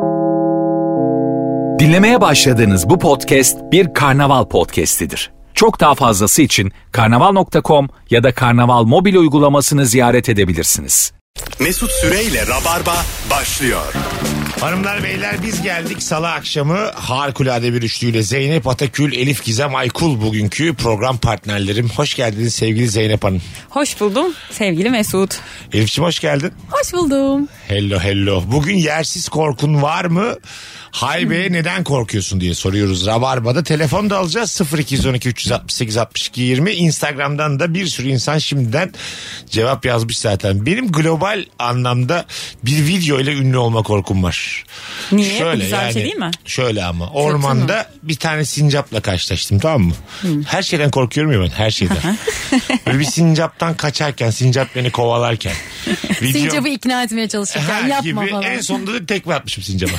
Dinlemeye başladığınız bu podcast bir karnaval podcastidir. Çok daha fazlası için karnaval.com ya da karnaval mobil uygulamasını ziyaret edebilirsiniz. Mesut Süreyle Rabarba başlıyor. Hanımlar beyler biz geldik salı akşamı harikulade bir üçlüyle Zeynep Atakül, Elif Gizem Aykul bugünkü program partnerlerim. Hoş geldiniz sevgili Zeynep Hanım. Hoş buldum sevgili Mesut. Elif'ciğim hoş geldin. Hoş buldum. Hello. Bugün yersiz korkun var mı? Haybe neden korkuyorsun diye soruyoruz Rabarba'da. Telefon da alacağız 0212 368 62 20. Instagram'dan da bir sürü insan şimdiden cevap yazmış zaten. Benim global anlamda bir video ile ünlü olma korkum var. Niye? Şöyle, güzel bir şey değil mi? Şöyle ama ormanda bir tane sincapla karşılaştım, tamam mı? Her şeyden korkuyorum ya ben, her şeyden. Böyle bir sincaptan kaçarken, sincap beni kovalarken. Sincap'ı ikna etmeye çalışırken yapma gibi, falan. en sonunda da tekme atmışım sincapa.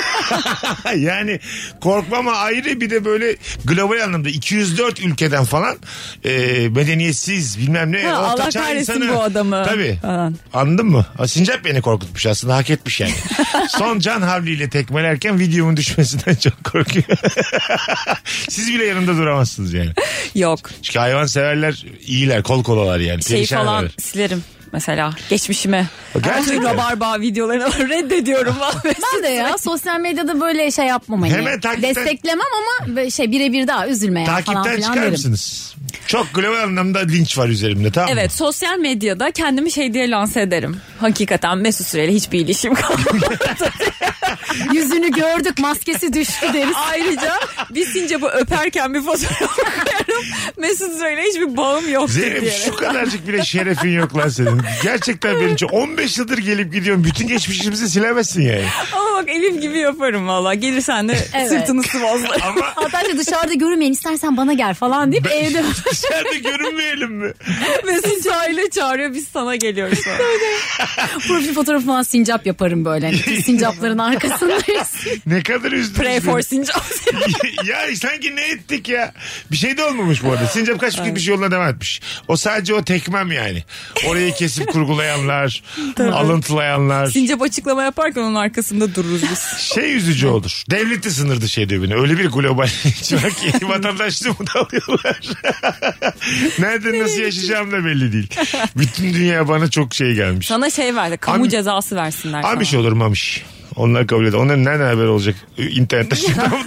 Yani korkmama ayrı, bir de böyle global anlamda 204 ülkeden falan medeniyetsiz bilmem ne. Allah kahretsin bu adamı. Tabii. Falan. Anladın mı? Sincap beni korkutmuş, aslında hak etmiş yani. Son can havliyle tekmelerken videomun düşmesinden çok korkuyor. Siz bile yanında duramazsınız yani. Yok. Çünkü hayvan severler iyiler, kol kolalar yani. Şey falan Perişanlar. silerim. Mesela geçmişime. Gerçekten. Rabarba videolarını reddediyorum. Ben de ya sosyal medyada böyle şey yapmam hani. Hemen takipten- Desteklemem ama birebir daha üzülme ya falan Takipten filan çıkar derim. mısınız? Çok global anlamda linç var üzerimde, tamam mı? Evet, sosyal medyada kendimi şey diye lanse ederim. Hakikaten Mesut Süreyle hiçbir ilişkim kalmadı. Yüzünü gördük, maskesi düştü deriz. Ayrıca bir sincapı öperken bir fotoğraf koyarım. Mesut Süreyle hiçbir bağım yoktur Zeynep diye. şu kadarcık bile şerefin yok lan senin. Gerçekten benim için 15 yıldır gelip gidiyorum. Bütün geçmişimizi silemezsin yani. Ama bak Elif gibi yaparım valla. Gelirsen de Evet. sırtını sıvazlarım. Ama Hatta dışarıda görünmeyin, istersen bana gel falan deyip evde. dışarıda görünmeyelim mi? Mesut aile çağırıyor, biz sana geliyoruz sonra. Profil fotoğrafı falan sincap yaparım böyle. Hani sincapların arkasındayız. Ne kadar üzdünüz Pray for beni. sincap. Ya sanki ne ettik ya? Bir şey de olmamış bu arada. Sincap kaç gitmiş yoluna devam etmiş. O sadece o tekmem yani. Orayı kesip kurgulayanlar, alıntılayanlar. Sincap açıklama yaparken onun arkasında dururuz biz. Şey üzücü olur. Devlet de sınır dışı ediyor beni. Öyle bir global var ki vatandaşlığımı da alıyorlar. Nerede nasıl yaşayacağım da belli değil. Bütün dünya bana çok şey gelmiş. Sana şey verdi, kamu cezası versinler sana. Amiş olur mamiş. Onlar kabul eder. Onların nereden haber olacak? İnternette.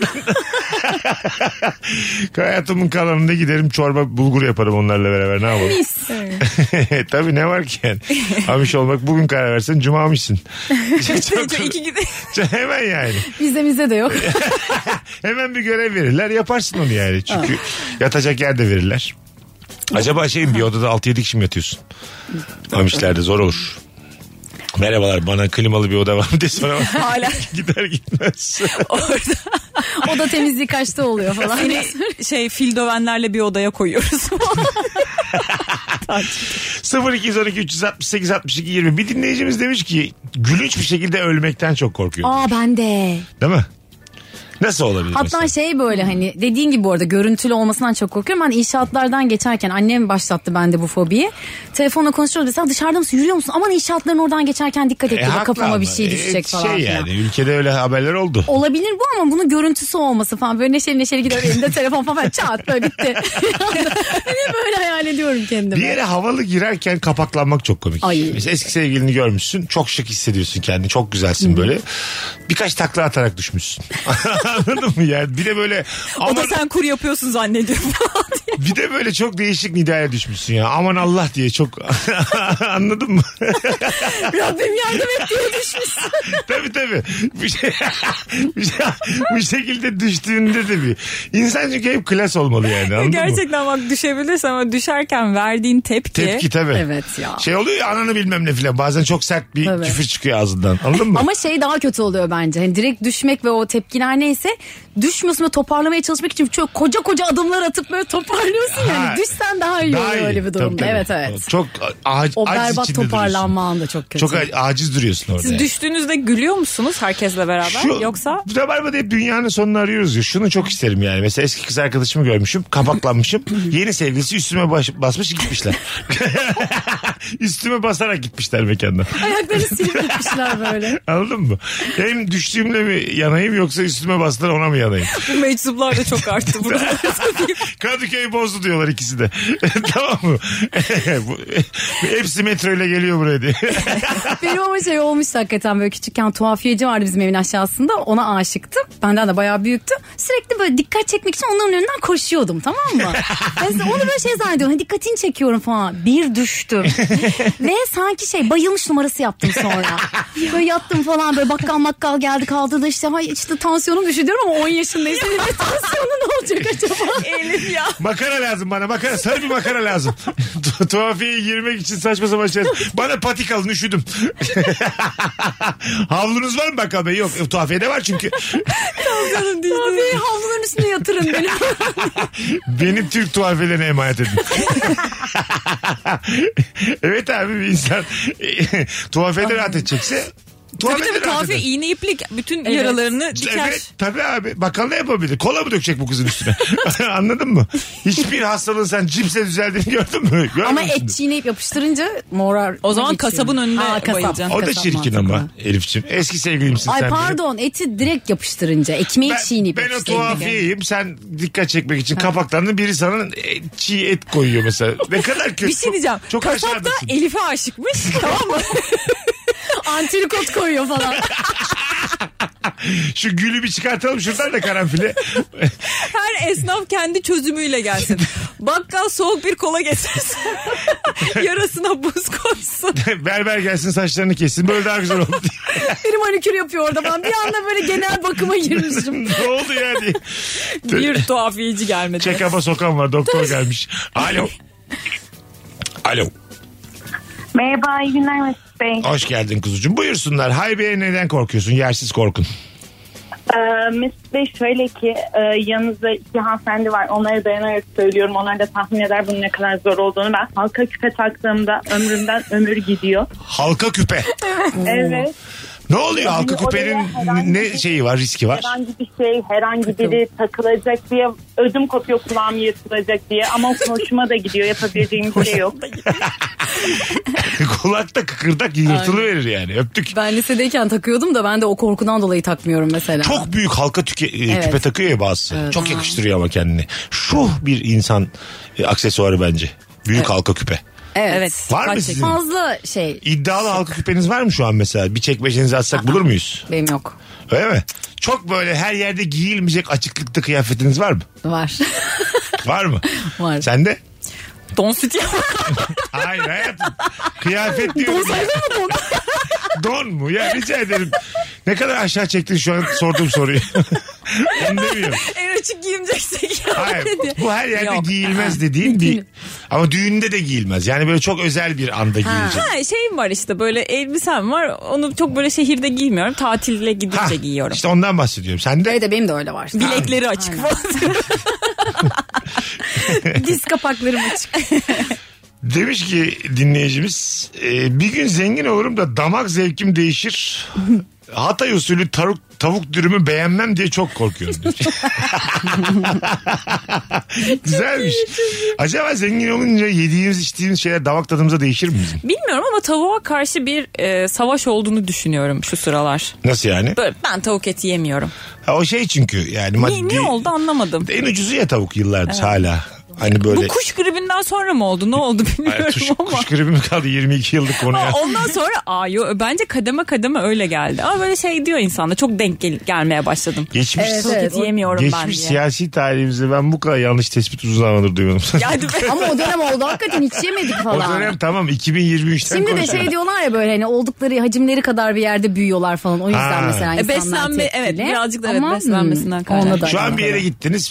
Hayatımın kalanında giderim çorba bulgur yaparım onlarla beraber. Ne yapalım? Tabii, ne var ki yani. Amiş olmak, bugün karar versen cuma amişsin. Çok iki gidelim. Hemen yani. Bizde de yok. Hemen bir görev verirler, yaparsın onu yani. Çünkü yatacak yer de verirler. Acaba bir odada 6-7 kişi mi yatıyorsun? Amişlerde zor olur. Merhabalar, bana klimalı bir oda var mı diye soramam. Hala. Gider gitmez. Orada O da temizliği kaçta oluyor falan. seni fil dövenlerle bir odaya koyuyoruz. 0212 368 62 20. Bir dinleyicimiz demiş ki gülünç bir şekilde ölmekten çok korkuyor. Ben de. Değil mi? Nasıl olabilir Hatta mesela? böyle hani dediğin gibi orada görüntülü olmasından çok korkuyorum. Ben inşaatlardan geçerken annem başlattı bende bu fobiyi. Telefonla konuşuyoruz mesela, dışarıda mısın, yürüyor musun? Aman inşaatların oradan geçerken dikkat et diyor. Haklı Kafama ama. bir şey düşecek falan filan. Yani ülkede öyle haberler oldu. Olabilir bu ama bunun görüntüsü olması falan. Böyle neşeli gidiyor elimde telefon falan çat böyle bitti. Hani böyle hayal ediyorum kendimi. Bir yere havalı girerken kapaklanmak çok komik. Ay. Mesela eski sevgilini görmüşsün. Çok şık hissediyorsun kendini. Çok güzelsin böyle. Birkaç takla atarak düşmüşsün. Anladın mı yani? Bir de böyle... O da sen kur yapıyorsun zannediyorum. Bir de böyle çok değişik nidaya düşmüşsün ya. Aman Allah diye çok... Anladın mı? Rabbim yardım et diye düşmüşsün. Tabii. Bu şekilde düştüğünde de bir... İnsan çünkü hep klas olmalı yani. Anladın mı? Gerçekten bak, düşebilirsen ama düşerken verdiğin tepki. Tepki tabii. Evet ya. Şey oluyor ya, ananı bilmem ne filan. Bazen çok sert bir Tabii. küfür çıkıyor ağzından. Anladın mı? Ama daha kötü oluyor bence. Hani direkt düşmek ve o tepkiler neyse, düşmüyorsun ve toparlamaya çalışmak için çok koca adımlar atıp böyle toparlıyorsun toparlıyorsun yani. Düşsen daha iyi oluyor öyle bir durumda. Tabii. Evet. Çok O aciz berbat içinde toparlanman da çok kötü. duruyorsun. Çok aciz duruyorsun orada. Siz düştüğünüzde gülüyor musunuz herkesle beraber? Yoksa? Rabarba'da hep dünyanın sonunu arıyoruz ya. Şunu çok isterim yani. Mesela eski kız arkadaşımı görmüşüm. Kapaklanmışım. Yeni sevgilisi üstüme basmış gitmişler. Üstüme basarak gitmişler mekandan. Ayaklarını silip gitmişler böyle. Anladın mı? Hem düştüğümle mi yanayım yoksa üstüme bastılar ona mı yanayım? Bu meczuplar da çok arttı burada. Kadıköy bozdu diyorlar ikisi de. Tamam mı? Hepsi metro ile geliyor buraya diye. Benim ama şey olmuştu hakikaten, böyle küçükken tuhafiyeci vardı bizim evin aşağısında. Ona aşıktım. Benden de bayağı büyüktü. Sürekli böyle dikkat çekmek için onların önünden koşuyordum, tamam mı? Mesela onu böyle şey zannediyorum. Hani dikkatini çekiyorum falan. Bir düştüm. Ve sanki bayılmış numarası yaptım sonra. Böyle yattım falan, böyle bakkal geldi kaldı da işte tansiyonum düşüyor diyorum ama 10 yaşındayım. Senin bir tansiyonu ne olacak acaba? Elif ya. Makara lazım bana, makara. Sarı bir makara lazım. Tuhafiyeye girmek için saçma sapan şeyler. Bana patik alın, üşüdüm. Havlunuz var mı bakkal bey? Yok. Tuhafiyede var çünkü. Abi havluların üstüne yatırın beni. Beni Türk tuhafiyelerine emanet edin. Evet abi, bir insan tuhafiyede rahat edecekse Tabii tuhafiye iğne iplik bütün yaralarını diker. Evet tabii abi, bakkal ne yapabilir? Kola mı dökecek bu kızın üstüne? Anladın mı? Hiçbir hastalığın sen cipsle düzeldiğini gördün mü? Ama et çiğneyip yapıştırınca morar. O zaman kasabın önünde bayılacaksın. O da çirkin ama Elif'ciğim. Eski sevgilimsin sen. Ay pardon, eti direkt yapıştırınca. Ekmeği çiğneyip ben o yapıştırınca. tuhafiyeyim. Sen dikkat çekmek için kapaklarını, biri sana çiğ et koyuyor mesela. Ne kadar kötü. Bir şey diyeceğim. Çok Kasap da aşağıdasın. Elif'e aşıkmış. Tamam mı? Antrikot koyuyor falan. Şu gülü bir çıkartalım şuradan da karanfili. Her esnaf kendi çözümüyle gelsin. Bakkal soğuk bir kola getirsin. Yarasına buz koysun. Berber gelsin saçlarını kessin. Böyle daha güzel oldu. Biri manikür yapıyor orada. Ben bir anda böyle genel bakıma girmişim. Ne oldu yani? Bir tuhafiyeci gelmedi. Check-up'a sokan var. Doktor gelmiş. Alo. Alo. Merhaba, iyi günler Mesut Bey. Hoş geldin kuzucuğum. Buyursunlar. Haybe'ye neden korkuyorsun? Yersiz korkun. Mesut Bey şöyle ki yanınızda iki hanımefendi var. Onlara dayanarak söylüyorum. Onlar da tahmin eder bunun ne kadar zor olduğunu. Ben halka küpe taktığımda ömrümden ömür gidiyor. Halka küpe. Evet. Ne oluyor halka küpenin ne şeyi var, riski var? Herhangi bir şey, herhangi biri takılacak diye ödüm kopuyor, kulağım yırtılacak diye. Ama hoşuma da gidiyor, yapabileceğim bir şey yok. Kulakta kıkırdak yırtılıverir yani. Öptük. Ben lisedeyken takıyordum da ben de o korkudan dolayı takmıyorum mesela. Çok büyük halka küpe takıyor ya bazısı. Evet. Çok yakıştırıyor ama kendini. Şu bir insan aksesuarı bence. Büyük halka küpe. Evet. Var mı sizin? Fazla İddialı halka küpeniz var mı şu an mesela? Bir çekmecenizi atsak bulur muyuz? Benim yok. Öyle mi? Çok böyle her yerde giyilmeyecek açıklıkta kıyafetiniz var mı? Var. Var mı? Var. Sende? Don süt ya. Hayır hayatım. Kıyafet diyorum. Don mu? Ya rica ederim. Ne kadar aşağı çektin şu an sorduğum soruyu. Onu demiyorum. En açık giyineceksek ya. Hayır, bu her yerde Yok. giyilmez dediğim bir... Ama düğünde de giyilmez. Yani böyle çok özel bir anda giyilecek. Şeyim var işte, böyle elbisem var. Onu çok böyle şehirde giymiyorum. Tatile gidince giyiyorum. İşte ondan bahsediyorum. Sen de... Evet, benim de öyle var. Bilekleri açık falan. Diz kapaklarım açık. Demiş ki dinleyicimiz, bir gün zengin olurum da damak zevkim değişir. Hatay usulü tavuk dürümü beğenmem diye çok korkuyorum. Güzelmiş. Acaba zengin olunca yediğimiz içtiğimiz şeyler damak tadımıza değişir mi bizim? Bilmiyorum ama tavuğa karşı bir savaş olduğunu düşünüyorum şu sıralar. Nasıl yani? Böyle, ben tavuk eti yemiyorum. O şey çünkü yani Ne oldu anlamadım. En ucuzu ya tavuk yıllardır hala. Hani böyle... Bu kuş gribinden sonra mı oldu? Ne oldu bilmiyorum ama. Kuş gribi mi kaldı 22 yıllık konuya? Ondan sonra bence kademe kademe öyle geldi. Ama böyle şey diyor insanda, çok denk gelmeye başladım. Geçmiş, tavuk eti yemiyorum ben diye. Geçmiş siyasi tarihimizde ben bu kadar yanlış tespit uzun zamandır duymadım. Ama o dönem oldu hakikaten, hiç yemedik falan. O dönem tamam 2023'ten Şimdi de konuşuyoruz. diyorlar ya böyle, hani oldukları hacimleri kadar bir yerde büyüyorlar falan. O yüzden mesela insanlar beslenme, tepkili. evet, birazcık da Ama, beslenmesinden kaynaklı. Şu an bir yere gittiniz mesela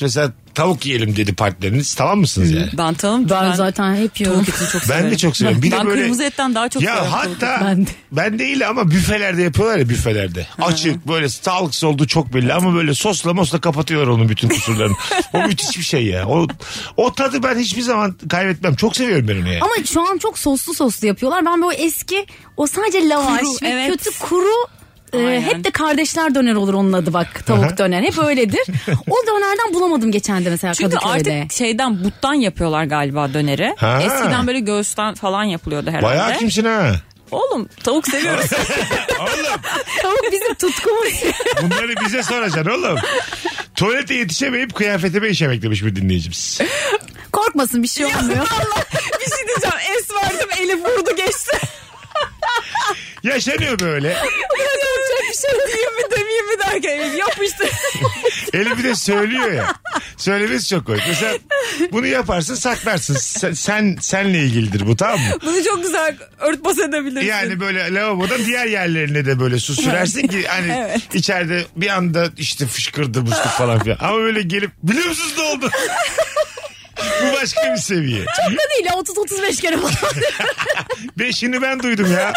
tavuk yiyelim dedi partneriniz. Tamam mısınız yani? Ben tamam. Ben zaten hep yiyorum. Tavuk etini çok severim. Ben de çok seviyorum. Bir ben de böyle, kırmızı etten daha çok severim. Ya hatta Ben de. ben değil ama büfelerde yapıyorlar ya, büfelerde. Açık böyle sağlıksız olduğu çok belli ama böyle sosla mosla kapatıyorlar onun bütün kusurlarını. O müthiş bir şey ya. O tadı ben hiçbir zaman kaybetmem. Çok seviyorum ben onu ya. Ama şu an çok soslu yapıyorlar. Ben böyle eski o sadece lavaş Kuru, ve evet. kötü kuru hep de kardeşler döner olur onun adı bak. Tavuk döner hep öyledir. O dönerden bulamadım geçen de mesela Çünkü Kadıköy'de. artık şeyden buttan yapıyorlar galiba döneri. Ha. Eskiden böyle göğüsten falan yapılıyordu herhalde. Bayağı kimsin ha? Oğlum tavuk seviyoruz. Oğlum Tavuk bizim tutkumuz. bunları bize soracaksın oğlum. Tuvalete yetişemeyip kıyafetime işemek demiş bir dinleyicimiz. Korkmasın bir şey olmuyor. Allah bir şey diyeceğim. Es verdim eli vurdu geçti. Yaşanıyor böyle. Yapacak bir şey diyeyim mi demeyeyim mi derken yapmıştı. Elif bir de söylüyor ya. Söylemesi çok komik. Mesela bunu yaparsın saklarsın. Senle ilgilidir bu, tamam mı? Bunu çok güzel örtbas edebilirsin. Yani böyle lavabodan diğer yerlerine de böyle su sürersin ki hani Evet. içeride bir anda işte fışkırdı musluk falan filan. Ama böyle gelip biliyor musunuz ne oldu? Bu başka bir seviye. Çok da değil ya 30-35 kere falan. 5'ini ben duydum ya.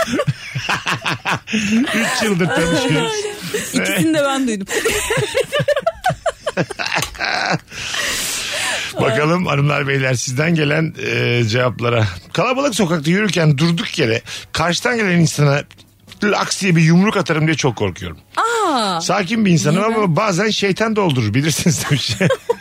3 yıldır tanışıyoruz. İkisini de ben duydum. Bakalım hanımlar beyler sizden gelen cevaplara. Kalabalık sokakta yürürken durduk yere karşıdan gelen insana aks diye bir yumruk atarım diye çok korkuyorum. Sakin bir insanım ama bazen şeytan doldurur bilirsiniz demiş.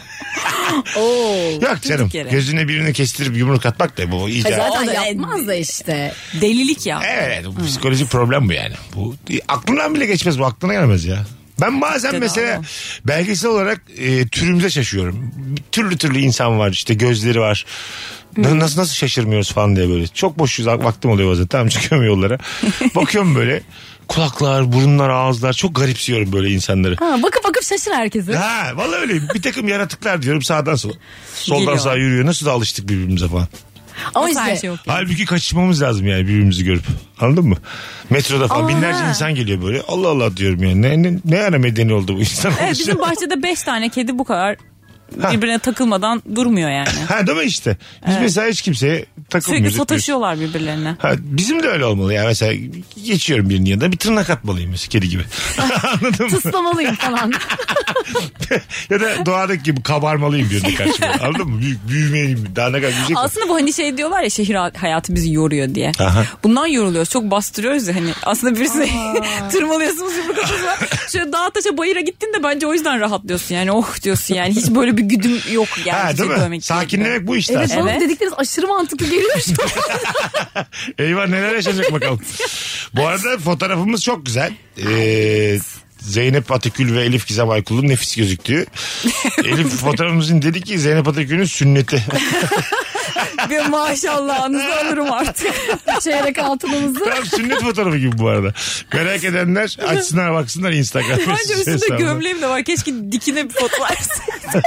Yok canım, yere. gözüne birini kestirip yumruk atmak da bu iyice. Zaten O da yapmaz da işte. Delilik ya. Evet, bu psikolojik problem bu yani. Bu aklından bile geçmez, bu aklına gelmez ya. Ben bazen mesela ama. belgesel olarak türümüze şaşıyorum. Türlü insan var işte, gözleri var. Nasıl şaşırmıyoruz falan diye böyle. Çok boş vaktim oluyor bazen. Tamam, çıkıyorum yollara. Bakıyorum böyle kulaklar, burunlar, ağızlar, çok garipsiyorum böyle insanları. Bakıp şaşır herkese. Ha, vallahi öyle. Bir takım yaratıklar diyorum sağdan sola. Soldan Geliyor. sağa yürüyor. Nasıl da alıştık birbirimize falan. Ama Nasıl her işte şey yok yani? Halbuki kaçırmamız lazım yani birbirimizi görüp. Anladın mı? Metroda falan binlerce insan geliyor böyle. Allah Allah diyorum yani. Ne ara medeni oldu bu insan? Evet, bizim bahçede 5 tane kedi bu kadar birbirine takılmadan durmuyor yani. Ha, değil mi işte? Biz mesela hiç kimseye takılmıyoruz. Sürekli etmiyoruz. sataşıyorlar birbirlerine. Ha, bizim de öyle olmalı ya. Mesela geçiyorum birinin yanında bir tırnak atmalıyım mesela, kedi gibi. Anladın mı? tıslamalıyım falan. Ya da doğadaki gibi kabarmalıyım birine karşı. Anladın mı? Büyümeliyim. Daha ne kadar büyüyecek mi? Aslında bu hani şey diyorlar ya, şehir hayatı bizi yoruyor diye. Aha. Bundan yoruluyoruz. Çok bastırıyoruz ya hani. Aslında birisine tırmalıyorsunuz yumruk atıyorsunuz. Şöyle dağa taşa bayıra gittin de bence o yüzden rahatlıyorsun. Yani oh diyorsun yani. Hiç böyle bir güdüm yok yani. Ha, değil mi? Dövmek Sakinlemek bu işte Evet, aslında. bana dedikleriniz aşırı mantıklı geliyor şu an. Eyvah, neler yaşayacak bakalım. Bu arada fotoğrafımız çok güzel. Zeynep Atakül ve Elif Gizem Aykul'un nefis gözüktüğü. Elif fotoğrafımızın dedi ki Zeynep Atakül'ün sünneti. Bir maşallahınızı alırım artık. Çeyrek altınımızı. Tam sünnet fotoğrafı gibi bu arada. Merak edenler açsınlar baksınlar Instagram. Bence üstünde gömleğim de var. Keşke dikine bir foto verseydim.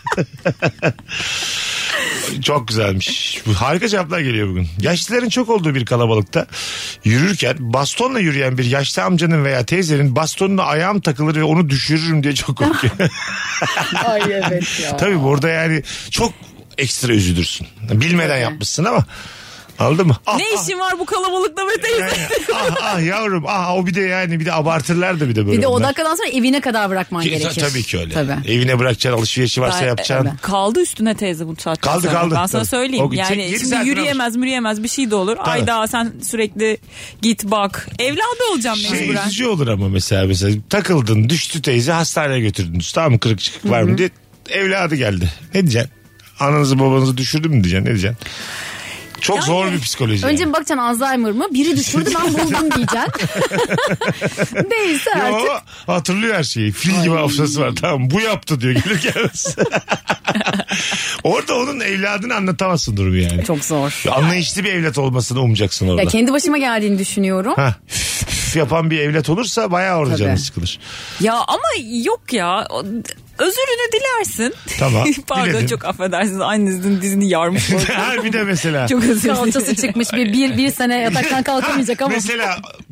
Çok güzelmiş. Harika cevaplar geliyor bugün. Yaşlıların çok olduğu bir kalabalıkta yürürken bastonla yürüyen bir yaşlı amcanın veya teyzenin bastonuna ayağım takılır ve onu düşürürüm diye çok korkuyorum. Ay evet ya. Tabii burada yani çok ekstra üzülürsün. Bilmeden yapmışsın ama. Anladın mı? Ne işin var bu kalabalıkta be teyze? Yani, yavrum o bir de yani bir de abartırlar da bir de böyle. Bir de o bunlar. dakikadan sonra evine kadar bırakman gerekir. Tabii ki öyle. Tabii. Evine bırakacaksın, alışverişi varsa yapacaksın. Kaldı üstüne teyze bu saatten Kaldı, sonra. kaldı. Ben sana Tabii. söyleyeyim. O gidecek, Yani 7 şimdi saatini yürüyemez bir şey de olur. Tabii. Ayda sen sürekli git bak. Evladı olacağım mecburen. Üzücü olur ama mesela takıldın, düştü teyze, hastaneye götürdünüz. Tamam mı, kırık çıkık var mı diye. Evladı geldi. Ne diyeceksin? Ananızı babanızı düşürdü mü diyeceksin? Ne diyeceksin? Çok zor bir psikoloji. Önce yani. bir bakacaksın Alzheimer mı? Biri düşürdü ben buldum diyeceksin. Değilse artık. Yo, hatırlıyor her şeyi. Fil gibi hafızası var. Tamam, bu yaptı diyor gelir gelmez. Orada onun evladını anlatamazsın durumu yani. Çok zor. Anlayışlı bir evlat olmasını umacaksın orada. Ya kendi başıma geldiğini düşünüyorum. Ha, yapan bir evlat olursa bayağı orada Tabii. canı sıkılır. Ya ama yok ya. Özürünü dilersin. Tamam, Pardon diledim. çok affedersiniz. Annenizin dizini yarmış oldu. Ha, bir de mesela. Çok özür dilerim. Kalçası çıkmış bir sene yataktan kalkamayacak ama. Mesela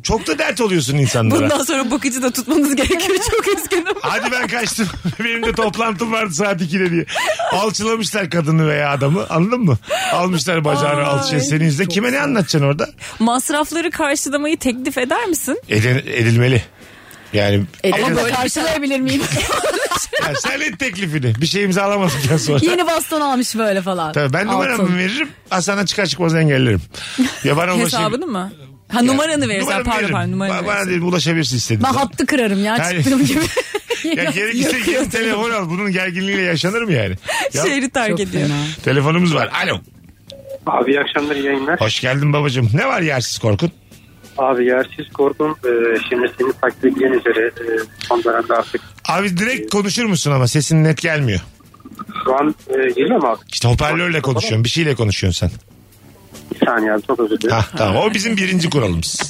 çok da dert oluyorsun insanlara. Bundan sonra bakıcı da tutmanız gerekiyor. Çok üzgünüm. Hadi ben kaçtım. Benim de toplantım vardı saat 2'de diye. Alçılamışlar kadını veya adamı. Anladın mı? Almışlar bacağını alçıya senin yüzünden. Kime ne anlatacaksın orada? Masrafları karşılamayı teklif eder misin? Edilmeli. Yani Ama böyle karşılayabilir miyim? ya sen et teklifini. Bir şey imzalamadıktan sonra. Yeni baston almış böyle falan. Tabii ben numaramı veririm. Hasan'a çıkar çıkmaz engellerim. Ya bana Hesabını mı? Ha numaranı verirsen pardon numaranı bana değil ulaşabilirsin istediğin Ben zaman. hattı kırarım ya Yani- çıktığım gibi. Ya gerekirse yeni telefon al. Bunun gerginliğiyle yaşanır mı yani? Ya, Şehri terk ediyor. telefonumuz var. Alo. Abi iyi akşamlar, iyi yayınlar. Hoş geldin babacığım. Ne var yersiz korkun? Abi yersiz korkum şimdi senin takdir ettiğin üzere son dönemde artık. Abi direkt konuşur musun ama sesin net gelmiyor. Şu an geliyor mu abi? İşte hoparlörle konuşuyorsun. Bir şeyle konuşuyorsun sen. Bir saniye abi, çok özür dilerim. Tamam o bizim birinci kuralımız.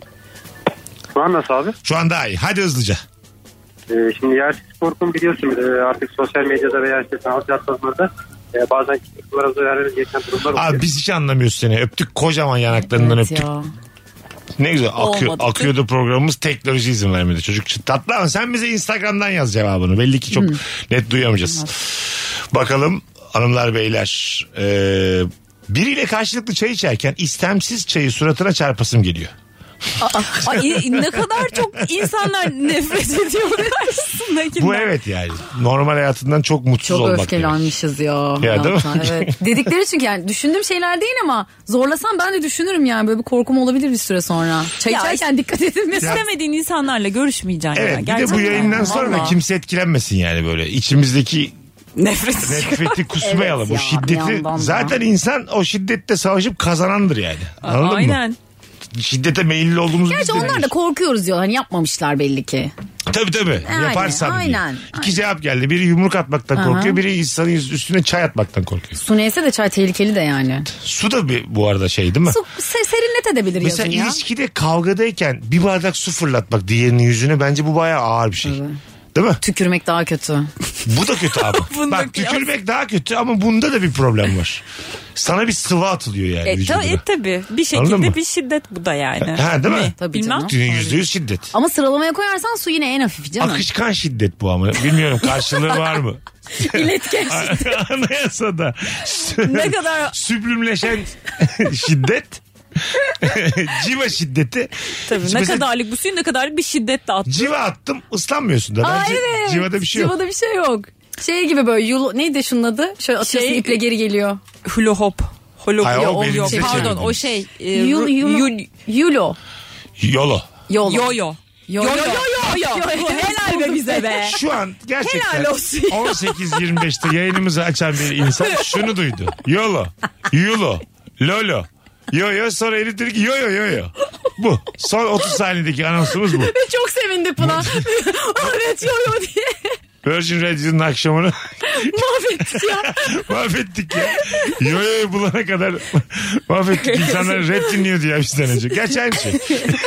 Şu an nasıl abi? Şu an daha iyi. Hadi hızlıca. Şimdi yersiz korkum biliyorsun artık sosyal medyada veya işte sanat platformlarda bazen kitaplara zarar gereken durumlar oluyor. Abi biz hiç anlamıyoruz seni. Öptük kocaman yanaklarından Evet öptük. ya. Ne güzel Olmadı. akıyordu programımız, teknoloji izin vermedi. Çocuk tatlı ama sen bize Instagram'dan yaz cevabını. Belli ki çok net duyamayacağız. Bakalım hanımlar beyler. Biriyle karşılıklı çay içerken istemsiz çayı suratına çarpasım geliyor. Ay, ne kadar çok insanlar nefret ediyor karşısındakinden. Bu evet yani. Normal hayatından çok mutsuz Çok olmak. öfkelenmişiz ya. Ya, değil mi? Evet. Dedikleri çünkü yani düşündüğüm şeyler değil ama zorlasam ben de düşünürüm yani. Böyle bir korkum olabilir bir süre sonra. Çay Ya içerken dikkat edilmesi. İstemediğin insanlarla görüşmeyeceksin. Evet ya. bir de bu Gerçekten. yayından sonra Vallahi. kimse etkilenmesin yani böyle. İçimizdeki Nefret. nefreti kusmayalım. Evet O ya, şiddeti bir yandan da. zaten insan o şiddette savaşıp kazanandır yani. Anladın mı? Aynen. Şiddete meyilli olduğumuzu Gerçi biz de onlar da biliyoruz. korkuyoruz diyor. Hani yapmamışlar belli ki. Tabii. Yani, Yaparsam aynen, diye. İki cevap geldi. Biri yumruk atmaktan korkuyor. Biri insanın üstüne çay atmaktan korkuyor. Su neyse de çay tehlikeli de yani. Su da bu arada şey değil mi? Su serinlet edebilir Mesela yazın ya. ilişkide kavgadayken bir bardak su fırlatmak diğerinin yüzüne bence bu bayağı ağır bir şey. Değil mi? Tükürmek daha kötü. Bu da kötü abi. Bak tükürmek daha kötü ama bunda da bir problem var. Sana bir sıvı atılıyor yani vücuduna. Tabii. Bir Anladın mı? şekilde bir şiddet bu da yani. Ha değil mi? Tabii Bilmem. canım. %100 şiddet. Ama sıralamaya koyarsan su yine en hafif canım. Akışkan şiddet bu ama. Bilmiyorum karşılığı var mı? İletken Anayasada. Ne kadar- Süblümleşen şiddet. Civa şiddeti. Tabii. Ne Mesela kadarlık bu suyu ne kadarlık bir şiddet de attı. Civa attım ıslanmıyorsun da. Aa, Bence evet. civada bir şey yok. Civada bir şey yok. Şey gibi böyle neydi şunun adı? Şöyle atıyorsun Şey- iple geri geliyor. Hula hop. Hayır, o yok. belimize Pardon çevirdim. o şey. Yulo. Yolo. Yolo. Yo yo. Yo. Helal be bize be. Şu an gerçekten Helal olsun ya. 18-25'te yayınımızı açan bir insan şunu duydu. Yolo. Yulo. Lolo. Yo yo sonra Elif dedi ki yo yo yo yo. Bu. Son 30 saniyedeki anonsumuz bu. Çok sevindik buna. Evet yo diye. Virgin Radio'nun akşamını Mahvettik ya. mahvettik ya. Yo yo bulana kadar mahvettik. İnsanlar rap dinliyordu ya bizden önce. Gerçi aynı şey.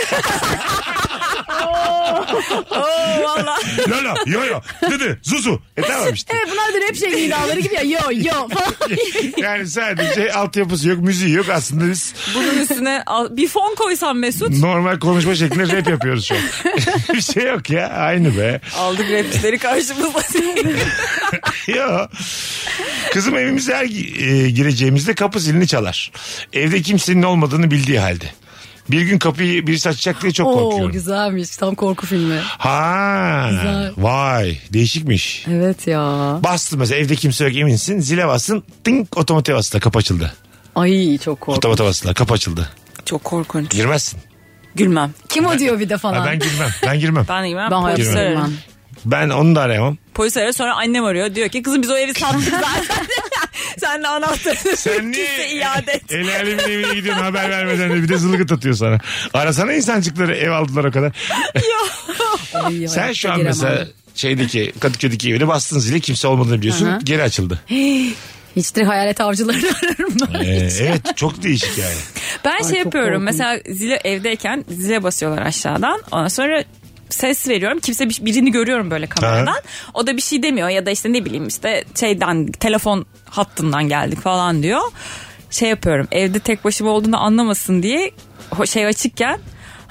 Oo valla. Lolo. Yo yo. Dıdı. Zuzu. Tamam işte. Evet bunlar da rap şey idaları gibi ya. Yo falan. Yani sadece altyapısı yok, müziği yok. Aslında biz Bunun üstüne bir fon koysan Mesut. normal konuşma şeklinde rap yapıyoruz şu an. Bir şey yok ya. Aynı be. Aldık rapçileri karşımıza. Yo. Kızım evimize her gireceğimizde kapı zilini çalar. Evde kimsenin olmadığını bildiği halde. Bir gün kapıyı birisi açacak diye çok Oo korkuyorum. güzelmiş. Tam korku filmi. Ha, Güzel. vay değişikmiş. Evet ya. Bastı mesela evde kimse yok eminsin. Zile bastın tink otomatik bastılar kapı açıldı. Ay çok korkunç. Otomatik bastılar kapı açıldı. Çok korkunç. Girmezsin. Gülmem. Kim o diyor bir de falan. Ha, ben girmem. Ben girmem. Ben girmem. Ben Polis hayatta ararım. girmem. Ben onu da arayamam. Polis arıyor sonra annem arıyor. Diyor ki kızım biz o evi sattık zaten. Sen de anahtarını Sen niye kimse iade et. el alemin evine gidiyorsun haber vermeden de bir de zılgıt atıyor sana. Arasana insancıkları ev aldılar o kadar. Ay, Sen hayatta şu an giremem. mesela şeydeki Kadıköy'deki evine bastın zile kimse olmadığını biliyorsun. Aha. Geri açıldı. Hiç de hayalet avcılarını ararım ben. Evet çok değişik yani. Ben şey çok yapıyorum korkunç. mesela zile evdeyken zile basıyorlar aşağıdan. Ondan sonra ses veriyorum. Kimse birini görüyorum böyle kameradan. Ha. O da bir şey demiyor ya da işte ne bileyim işte şeyden telefon hattından geldik falan diyor. Şey yapıyorum evde tek başıma olduğunu anlamasın diye şey açıkken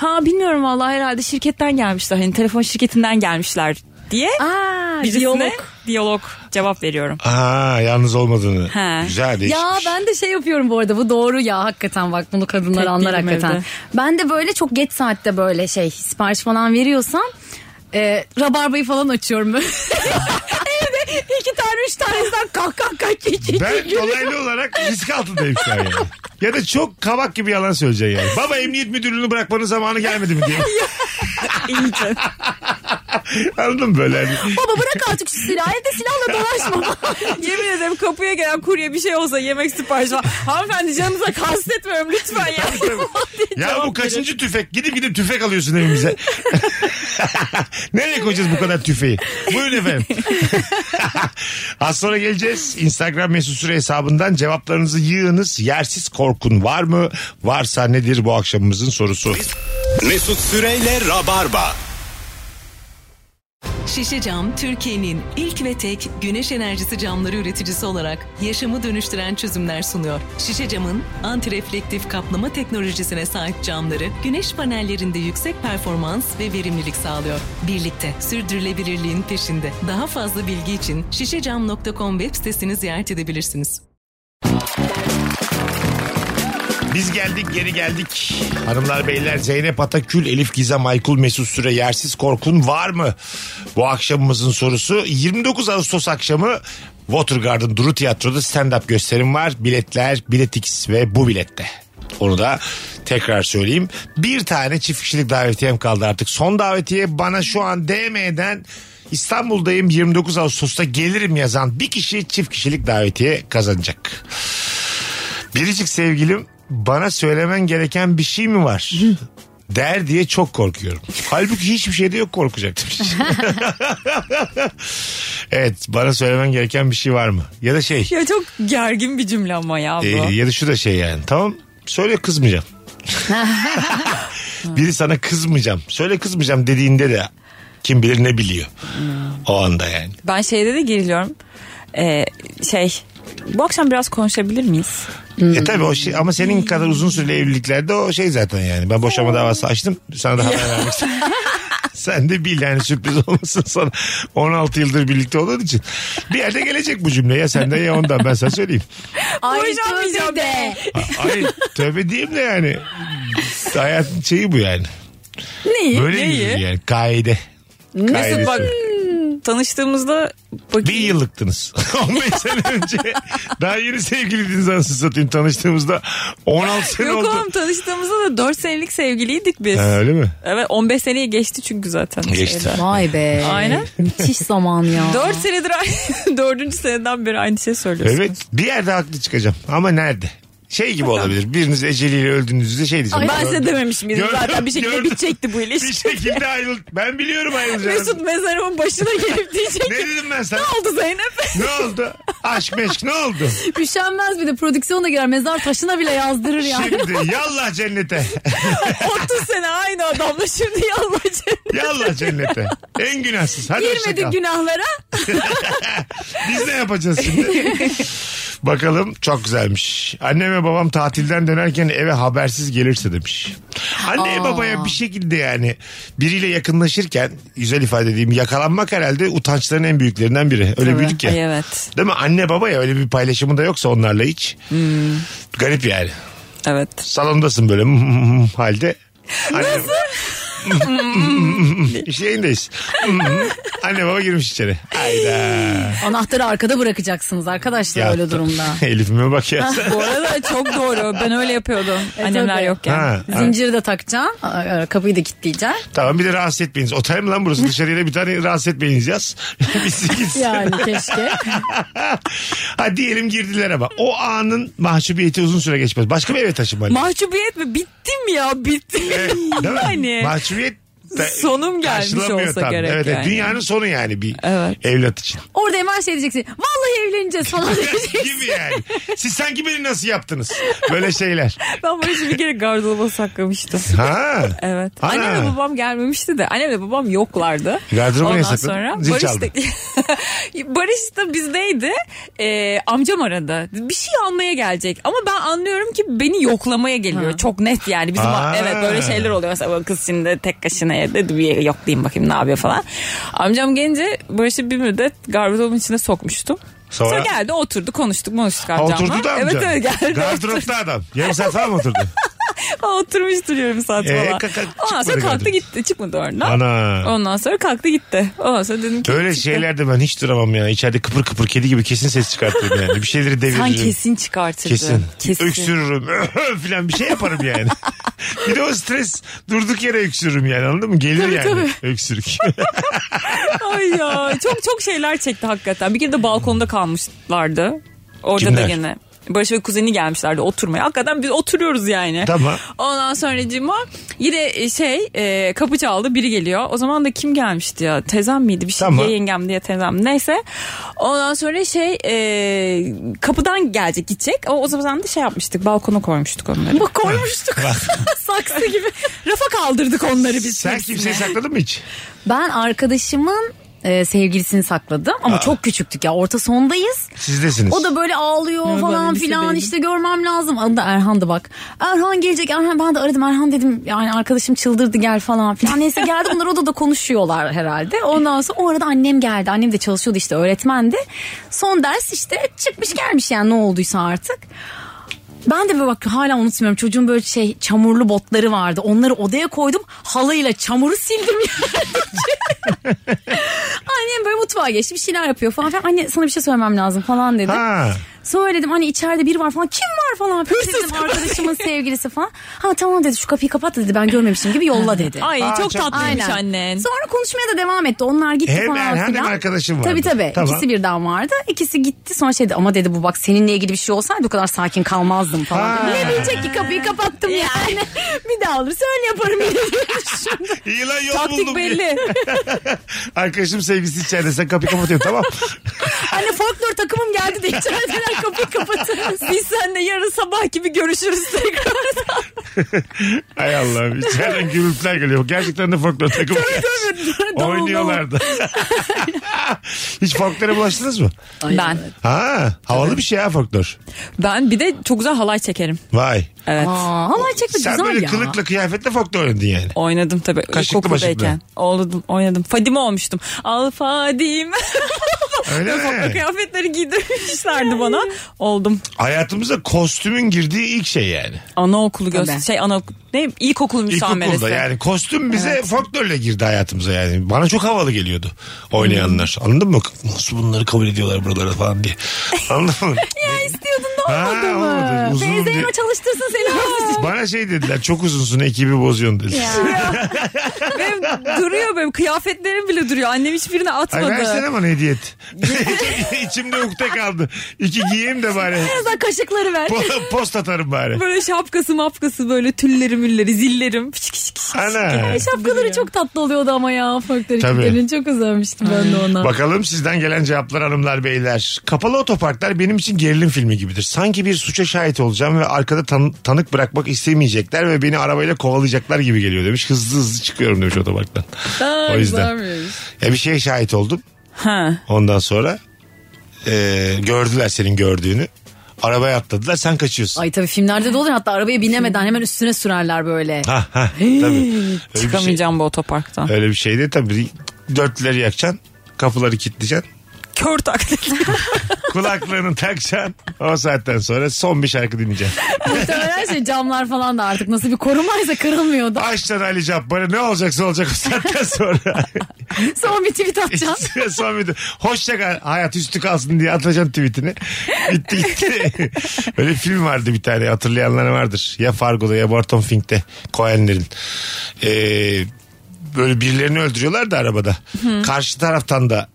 Ha bilmiyorum vallahi, herhalde şirketten gelmişler. Hani telefon şirketinden gelmişler diye. Birisine diyalog cevap veriyorum. Yalnız olmadığını. He. Güzel, değişmiş. Ya ben de şey yapıyorum bu arada, bu doğru ya hakikaten, bak bunu kadınlar Tek anlar değilim hakikaten. evde. Ben de böyle çok geç saatte böyle sipariş falan veriyorsam rabarbayı falan açıyorum böyle. Evde 2 tane 3 tanesinden kalk. Ben dolaylı olarak risk altındayım şu an yani. Ya da çok kabak gibi yalan söyleyeceksin yani. Baba emniyet müdürlüğünü bırakmanın zamanı gelmedi mi diye. İyice. Anladın mı böyle? Baba bırak artık şu silahı, evde silahla dolaşma. Yemin ederim kapıya gelen kurye bir şey olsa, yemek siparişi var. Hanımefendi canınıza kastetmiyorum lütfen ya. Ya bu kaçıncı tüfek? Gidip tüfek alıyorsun evimize. Nereye koyacağız bu kadar tüfeği? Buyurun efendim. Az sonra geleceğiz. Instagram mesut süre hesabından cevaplarınızı yığınız. Yersiz korkun var mı? Varsa nedir bu akşamımızın sorusu? Mesut Süreyle Rabarba. Şişe Cam, Türkiye'nin ilk ve tek güneş enerjisi camları üreticisi olarak yaşamı dönüştüren çözümler sunuyor. Şişe Cam'ın antireflektif kaplama teknolojisine sahip camları güneş panellerinde yüksek performans ve verimlilik sağlıyor. Birlikte sürdürülebilirliğin peşinde. Daha fazla bilgi için şişecam.com web sitesini ziyaret edebilirsiniz. Biz geldik, geri geldik. Hanımlar beyler, Zeynep Atakül, Elif Gizem Aykul, Mesut Süre, yersiz korkun var mı? Bu akşamımızın sorusu. 29 Ağustos akşamı Watergarden Duru Tiyatro'da stand-up gösterim var. Biletler Biletix ve bu bilette. Onu da tekrar söyleyeyim. Bir tane çift kişilik davetiyem kaldı artık. Son davetiye bana şu an DM'den İstanbul'dayım 29 Ağustos'ta gelirim yazan bir kişi çift kişilik davetiye kazanacak. Biricik sevgilim, bana söylemen gereken bir şey mi var? Der diye çok korkuyorum. Halbuki hiçbir şeyde yok korkacak demiş. Evet, bana söylemen gereken bir şey var mı? Ya da Ya çok gergin bir cümle ama ya bu. ya da şu da yani. Tamam, söyle kızmayacağım. Biri sana kızmayacağım, söyle kızmayacağım dediğinde de kim bilir ne biliyor. O anda yani. Ben şeyde de geriliyorum. Bu akşam biraz konuşabilir miyiz? Tabii o şey, ama senin kadar uzun süreli evliliklerde o şey zaten yani. Ben boşanma davası açtım, sana da haber vermek istedim. Sen de bil yani, sürpriz olmasın sana. 16 yıldır birlikte olduğun için. Bir yerde gelecek bu cümle, ya senden ya ondan, ben sana söyleyeyim. Ay Boşanmayacağım de. Ay tövbe diyeyim de yani. Hayatın şeyi bu yani. Neyi? Böyle yürüyor yani, kaide. Mesut bak, tanıştığımızda bir yıllıktınız. 15 sene önce. Daha yeni sevgiliydiniz anasını satayım tanıştığımızda. 16 sene oldu. Yok oğlum, tanıştığımızda da 4 senelik sevgiliydik biz. Öyle mi? Evet, 15 seneyi geçti çünkü zaten. Geçti. Vay be. Aynen. Müthiş zaman ya. 4 senedir 4. seneden beri aynı şey söylüyorsunuz. Evet, bir yerde haklı çıkacağım ama nerede? Şey gibi olabilir. Biriniz eceliyle öldüğünüzde şey diyeceğim. Ben size dememiş miydim zaten, bir şekilde bitecekti bu ilişki. Bir şekilde ayrıl. Ben biliyorum ayrılacağını. Mesut mezarımın başına gelip diyecek. Ne dedim ben sana? Ne oldu Zeynep? Ne oldu? Aşk meşk ne oldu? Üşenmez, bir de prodüksiyona girer, mezar taşına bile yazdırır yani. Şimdi yallah cennete. 30 sene aynı adamla, şimdi yallah cennete. Yallah cennete. En günahsız. Hadi Girmedik günahlara. Biz ne yapacağız şimdi? Bakalım, çok güzelmiş. Annem ve babam tatilden dönerken eve habersiz gelirse demiş. Anne babaya bir şekilde yani biriyle yakınlaşırken, güzel ifade edeyim, yakalanmak herhalde utançların en büyüklerinden biri. Öyle büyüdük ya. Ay evet. Değil mi? Anne baba ya, öyle bir paylaşımı da yoksa onlarla hiç. Garip yani. Evet. Salondasın böyle halde. Nasıl? Şeyindeyiz. Anne baba girmiş içeri. Hayda. Anahtarı arkada bırakacaksınız arkadaşlar öyle durumda. Elif'ime bak ya. Bu arada çok doğru. Ben öyle yapıyordum. Annemler tabii. yokken. Ha, Zinciri de takacaksın. Kapıyı da kilitleyeceksin. tamam, bir de rahatsız etmeyiniz. Otel mi lan burası? Dışarıya bir tane rahatsız etmeyiniz yaz. Bitsin gitsin. Yani keşke. Ha diyelim girdiler ama o anın mahcubiyeti uzun süre geçmez. Başka bir eve taşınmalı. Mahcubiyet mi? Bittim ya, bittim. Evet, değil mi? Yani. Mahcubiyet Sonum gelmiş karşılamıyor olsa tam. gerek Evet, yani. dünyanın sonu yani bir Evet. evlat için. Orada hemen şey diyeceksin. Vallahi evleneceğiz falan diyeceksin. Gibi yani. Siz sanki beni nasıl yaptınız? Böyle şeyler. Ben Barış'ı bir kere gardıroba saklamıştım. Ha. Evet. Ana. Annemle babam gelmemişti de. Annemle babam yoklardı. Gardıroba Ondan yasakladın. sonra Zil Barış çaldı. da, Barış da bizdeydi. Amcam aradı. Bir şey almaya gelecek. Ama ben anlıyorum ki beni yoklamaya geliyor. Çok net yani. Bizim evet böyle şeyler oluyor. Mesela kız şimdi tek başına evde bir yoklayayım bakayım ne yapıyor falan. Amcam gelince Barış'ı bir müddet gardırobun içine sokmuştum. Sonra geldi oturdu konuştuk amcamla. Oturdu da amca. Evet geldi. Gardıropta adam. Yarım saat falan mı oturdu? Oturmuş duruyorum saat falan. Ondan sonra kalktı gitti. Çıkmadı oradan. Ana. Ondan sonra kalktı gitti. Ondan sonra dedim ki Öyle şeylerde ben hiç duramam ya. İçeride kıpır kıpır kedi gibi kesin ses çıkartırım yani. Bir şeyleri deviririm. sen kesin çıkartırdın. Kesin. Öksürürüm falan bir şey yaparım yani. Bir de o stres durduk yere öksürürüm yani, anladın mı? Gelir Tabii, yani tabii. öksürük. Ay ya çok şeyler çekti hakikaten. Bir kere de balkonda kalmışlardı. Orada Kimler? da gene. Barış ve kuzeni gelmişlerdi oturmaya. Hakikaten biz oturuyoruz yani. Tamam. Ondan sonracığıma yine kapı çaldı, biri geliyor. O zaman da kim gelmişti ya? Teyzem miydi? Bir şey Tamam. ya yengem diye teyzem. Neyse. Ondan sonra kapıdan gelecek gidecek. O zaman da şey yapmıştık. Balkona koymuştuk onları. Bak koymuştuk. Saksı gibi. Rafa kaldırdık onları biz. Sen kimseyi sakladın mı hiç? Ben arkadaşımın sevgilisini sakladım ama çok küçüktük ya, orta sondayız. Sizdesiniz. O da böyle ağlıyor falan filan, işte görmem lazım. Adı da Erhan'dı bak. Erhan gelecek, Erhan, ben de aradım, Erhan dedim yani arkadaşım çıldırdı gel falan filan. Neyse geldi, bunlar odada konuşuyorlar herhalde. Ondan sonra o arada annem geldi. Annem de çalışıyordu işte, öğretmendi. Son ders işte çıkmış gelmiş yani, ne olduysa artık. Ben de böyle bak hala unutmuyorum, çocuğun böyle çamurlu botları vardı. Onları odaya koydum, halıyla çamuru sildim yani. Annem böyle mutfağa geçti, bir şeyler yapıyor falan. Anne sana bir şey söylemem lazım falan dedi. Söyledim, hani içeride biri var falan. Kim var falan. Dedim arkadaşımın sevgilisi falan. Ha tamam dedi, şu kapıyı kapat dedi, ben görmemişim gibi yolla dedi. Ay çok tatlıymış annen. Sonra konuşmaya da devam etti. Onlar gitti hem falan Erhan filan. hem arkadaşım vardı. Tabii. Tamam. İkisi birden vardı. İkisi gitti, sonra dedi ama dedi bu bak seninle ilgili bir şey olsaydı bu kadar sakin kalmazdım falan. Ne bilecek ki kapıyı kapattım yani. Bir daha olursa öyle yaparım. İyi lan, yol Taktik buldum. belli. Arkadaşım sevgilisi içeride, sen kapıyı kapatıyorum tamam. Anne folklor takımım geldi de içerideler, kapıyı kapatırız. Biz seninle yarın sabah gibi görüşürüz tekrar. Hay Allah'ım, içeriden gürültüler geliyor. Gerçekten de folklor takımı. Oynuyorlardı. Hiç folklora bulaştınız mı? Ben. Havalı bir şey ya folklor. Ben bir de çok güzel halay çekerim. Vay. Evet. Halay çekmek Sen güzel böyle ya. kılıkla kıyafetle folklor oynadın yani. Oynadım tabii. Kaşıklı İlkokuldayken. Oynadım. Fadime olmuştum. Al Fadime. Öyle mi? Kıyafetleri giydirmişlerdi bana. Oldum. Hayatımıza kostümün girdiği ilk şey yani. Anaokulu ilkokul müsameresi. İlkokulda yani kostüm bize folklorla girdi hayatımıza yani. Bana çok havalı geliyordu oynayanlar. Anladın mı? Nasıl bunları kabul ediyorlar buralara falan diye. Anladın mı? Ya istiyordun da olmadı mı? Teyzeyime çalıştırsın seni. Bana şey dediler, çok uzunsun, ekibi bozuyorsun dediler. Benim duruyor, benim kıyafetlerim bile duruyor. Annem hiçbirini atmadı. Ay versene bana hediye et. İçimde ukde kaldı. 2 giyeyim de bari. Sen kaşıkları ver. Post atarım bari. Böyle şapkası mapkası, böyle tülleri mülleri, zillerim. Ana. Şapkaları çok tatlı oluyordu ama ya. Folklor Tabii. ekiplerinin çok özenmiştim ben de ona. Bakalım sizden gelen cevaplar hanımlar beyler. Kapalı otoparklar benim için gerilim filmi gibidir. Sanki bir suça şahit olacağım ve arkada tanık bırakmak istemeyecekler ve beni arabayla kovalayacaklar gibi geliyor demiş. Hızlı çıkıyorum demiş otoparktan. O yüzden. Ya bir şeye şahit oldum. Ondan sonra gördüler senin gördüğünü. Arabaya atladılar, sen kaçıyorsun. Ay tabii filmlerde de olur, hatta arabaya binemeden hemen üstüne sürerler böyle. Tabii. Çıkamayacağım bu otoparktan. Öyle bir şey de tabii, dörtleri yakacaksın, kapıları kilitleyeceksin. Kör taklit. Kulaklığını takacaksın. O saatten sonra son bir şarkı dinleyeceksin. Muhtemelen camlar falan da artık nasıl bir korumaysa kırılmıyordu. Açtan Ali Cabbar'ı, ne olacaksa olacak o saatten sonra. Son bir tweet atacaksın. Son bir hoşça kal hayat üstü kalsın diye atacaksın tweetini. Bitti gitti. Öyle film vardı bir tane, hatırlayanlar vardır. Ya Fargo'da ya Barton Fink'te Coen'lerin. Böyle birilerini öldürüyorlar da arabada. Karşı taraftan da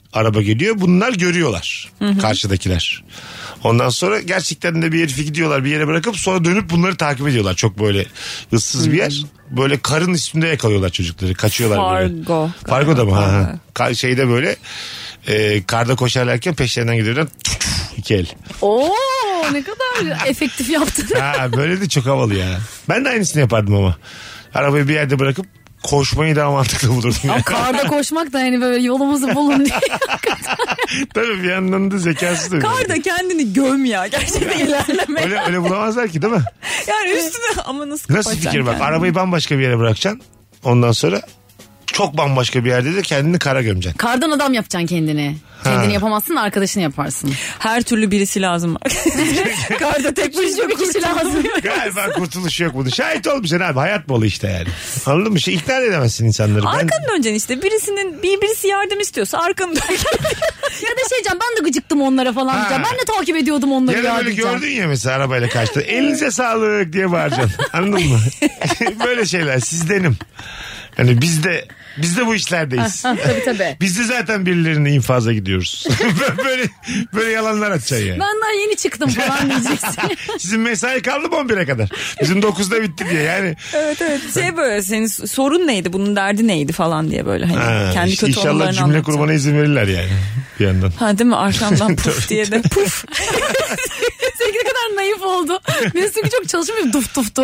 araba geliyor. Bunlar görüyorlar. Karşıdakiler. Ondan sonra gerçekten de bir herifi gidiyorlar bir yere bırakıp sonra dönüp bunları takip ediyorlar. Çok böyle ıssız bir yer. Böyle karın üstünde yakalıyorlar çocukları. Kaçıyorlar böyle. Fargo'da mı? Ha. Şeyde böyle karda koşarlarken peşlerinden gidiyorlar. İki el. Oo ne kadar efektif yaptın. Ha, böyle de çok havalı ya. Ben de aynısını yapardım ama. Arabayı bir yerde bırakıp koşmayı daha mantıklı bulurdum. Ama yani. karda koşmak da hani böyle yolumuzu bulun diye. Tabii bir yandan da zekası da. Karda kendini göm ya. Gerçekten ilerleme. Öyle bulamazlar ki değil mi? Yani üstüne ama Nasıl fikir bak, arabayı bambaşka bir yere bırakacaksın. Ondan sonra çok bambaşka bir yerde de kendini kara gömeceksin. Kardan adam yapacaksın kendini. Kendini yapamazsın da arkadaşını yaparsın. Her türlü birisi lazım. Karda tek başına bir kişi lazım. Galiba kurtuluş yok bunun. Şahit olmayacaksın abi. Hayat bolu işte yani. Anladın mı? İkna edemezsin insanları. Arkanı döneceksin işte. Birisi yardım istiyorsa arkanı döneceksin. Ya da şey diyeceğim, ben de gıcıktım onlara falan diyeceğim. Ben de takip ediyordum onları ya da böyle diyeceğim. gördün ya mesela arabayla kaçtı. Elinize sağlık diye bağıracaksın. Anladın mı? Böyle şeyler sizdenim. Hani biz de bu işlerdeyiz. Tabii. Biz de zaten birilerine infaza gidiyoruz. böyle yalanlar atacaksın yani. Ben daha yeni çıktım falan diyeceksin. Sizin mesai kaldı mı 11'e kadar? Bizim 9'da bitti diye yani. Evet. Şey böyle senin sorun neydi, bunun derdi neydi falan diye böyle hani kendi işte kötü İnşallah olanlarını cümle anlatacağım. kurmana izin verirler yani bir yandan. Ha değil mi, arkamdan puf diye de puf. Seninki ne kadar naif oldu. Benim çünkü çok çalışmıyor, duftu.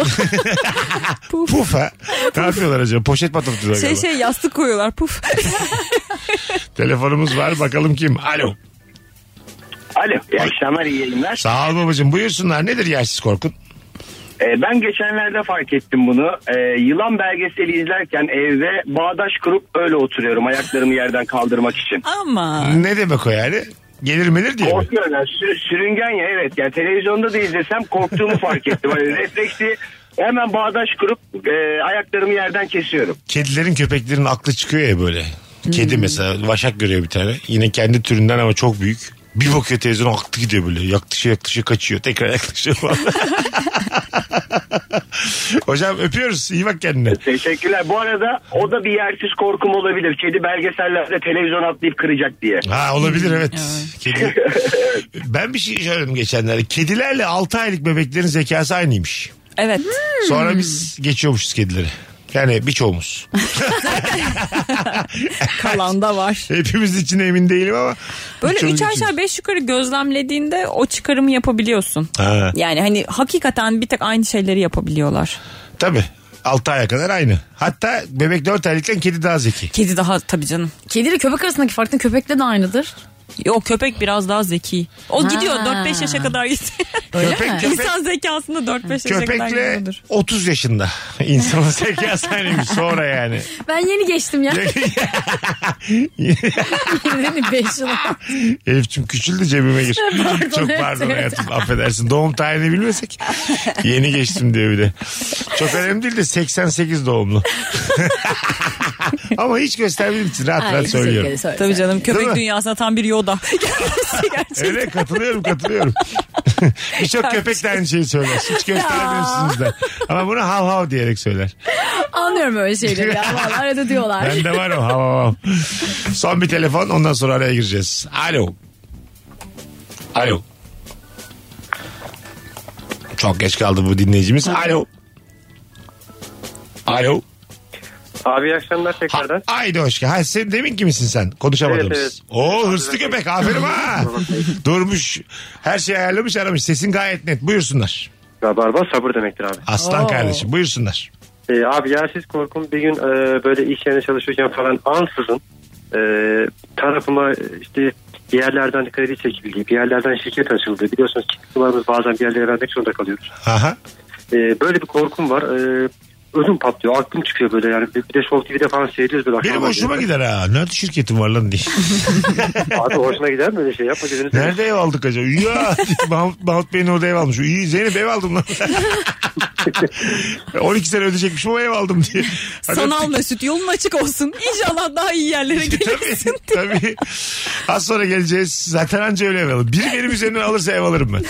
Puf ha. Ne yapıyorlar acaba? Poşet patlatıyorlar galiba. Şey yastık koyuyorlar puf. Telefonumuz var, bakalım kim? Alo. Alo, iyi akşamlar, iyi yayınlar. Sağ ol babacığım, buyursunlar. Nedir yersiz korkun? Ben geçenlerde fark ettim bunu. Yılan belgeseli izlerken evde bağdaş kurup öyle oturuyorum ayaklarımı yerden kaldırmak için. Ama. Ne demek o yani? Gelir diye mi? Korkuyorum yani, sürüngen ya, evet. Yani televizyonda da izlesem korktuğumu fark ettim. Hani refleksi hemen bağdaş kurup ayaklarımı yerden kesiyorum. Kedilerin, köpeklerin aklı çıkıyor ya böyle. Kedi mesela vaşak görüyor bir tane. Yine kendi türünden ama çok büyük. Bir bakıyor televizyona, aklı gidiyor böyle. Yaklaşıyor kaçıyor. Tekrar yaklaşıyor falan. Hocam öpüyoruz. İyi bak kendine. Teşekkürler. Bu arada o da bir yersiz korkum olabilir. Kedi belgesellerde televizyon atlayıp kıracak diye. Ha, olabilir evet. Kedi. Ben bir şey söyledim geçenlerde. Kedilerle 6 aylık bebeklerin zekası aynıymış. Evet. Sonra biz geçiyormuşuz kedileri. Yani birçoğumuz. Kalan da var. Hepimiz için emin değilim ama. Böyle 3 aşağı 5 yukarı gözlemlediğinde o çıkarımı yapabiliyorsun. Ha. Yani hani hakikaten bir tek aynı şeyleri yapabiliyorlar. Tabii. 6 aya kadar aynı. Hatta bebek 4 aylıkken kedi daha zeki. Kedi daha tabii canım. Kedi ile köpek arasındaki fark ne? Köpekle de aynıdır. Yok, köpek biraz daha zeki. O gidiyor 4-5 yaşa kadar gidiyor. Köpek İnsan zekasında 4-5 yaşa kadar Köpekle gidiyordur. 30 yaşında. İnsanın zekası aynıymış sonra yani. Ben yeni geçtim ya. Yeni 5 yıl. Elif'cim küçüldü, cebime gir. Çok pardon hayatım, affedersin. Doğum tarihini bilmesek. Yeni geçtim diyor bir de. Çok önemli değil de 88 doğumlu. Ama hiç göstermediğim için rahat söylüyorum. Tabii canım, köpek dünyasına tam bir Yoda. Evet, katılıyorum. Birçok köpek de aynı şeyi söyler. Hiç gösteremiyorsunuz da. Ama bunu hav hav diyerek söyler. Anlıyorum öyle şeyleri ya. Vallahi arada diyorlar. Bende var o hav hav. Son bir telefon, ondan sonra araya gireceğiz. Alo. Çok geç kaldı bu dinleyicimiz. Alo. Abi iyi akşamlar tekrardan. Haydi hoş geldin. Sen demin misin sen? Konuşamadığımız. Evet. Oo, hırslı köpek, aferin ha. Durmuş, her şeyi ayarlamış, aramış. Sesin gayet net, buyursunlar. Rabarba sabır demektir abi. Aslan kardeşim, buyursunlar. Abi yersiz korkum bir gün böyle iş yerine çalışırken falan ansızın tarafıma işte bir yerlerden kredi çekildi, bir yerlerden şirket açıldı. Biliyorsunuz çıktılarımız bazen bir yerlere vermek zorunda kalıyoruz. Aha. Böyle bir korkum var. Ödüm patlıyor, aklım çıkıyor böyle yani. Bir de Show TV'de falan seyrediyoruz böyle. Benim hoşuma gider ha. Nerede şirketin var lan diye. Abi hoşuna gider mi öyle şey? Yapma gözünü seveyim. Nerede ev aldık acaba? Ya Mahmut Bey'in orada ev almış. İyi, Zeynep ev aldım lan. 12 sene ödeyecekmişim ama ev aldım diye. Sanal Mesut, yolun açık olsun. İnşallah daha iyi yerlere gelirsin. Tabii. Az sonra geleceğiz. Zaten anca öyle ev alırım. Biri benim üzerinden alırsa ev alırım ben.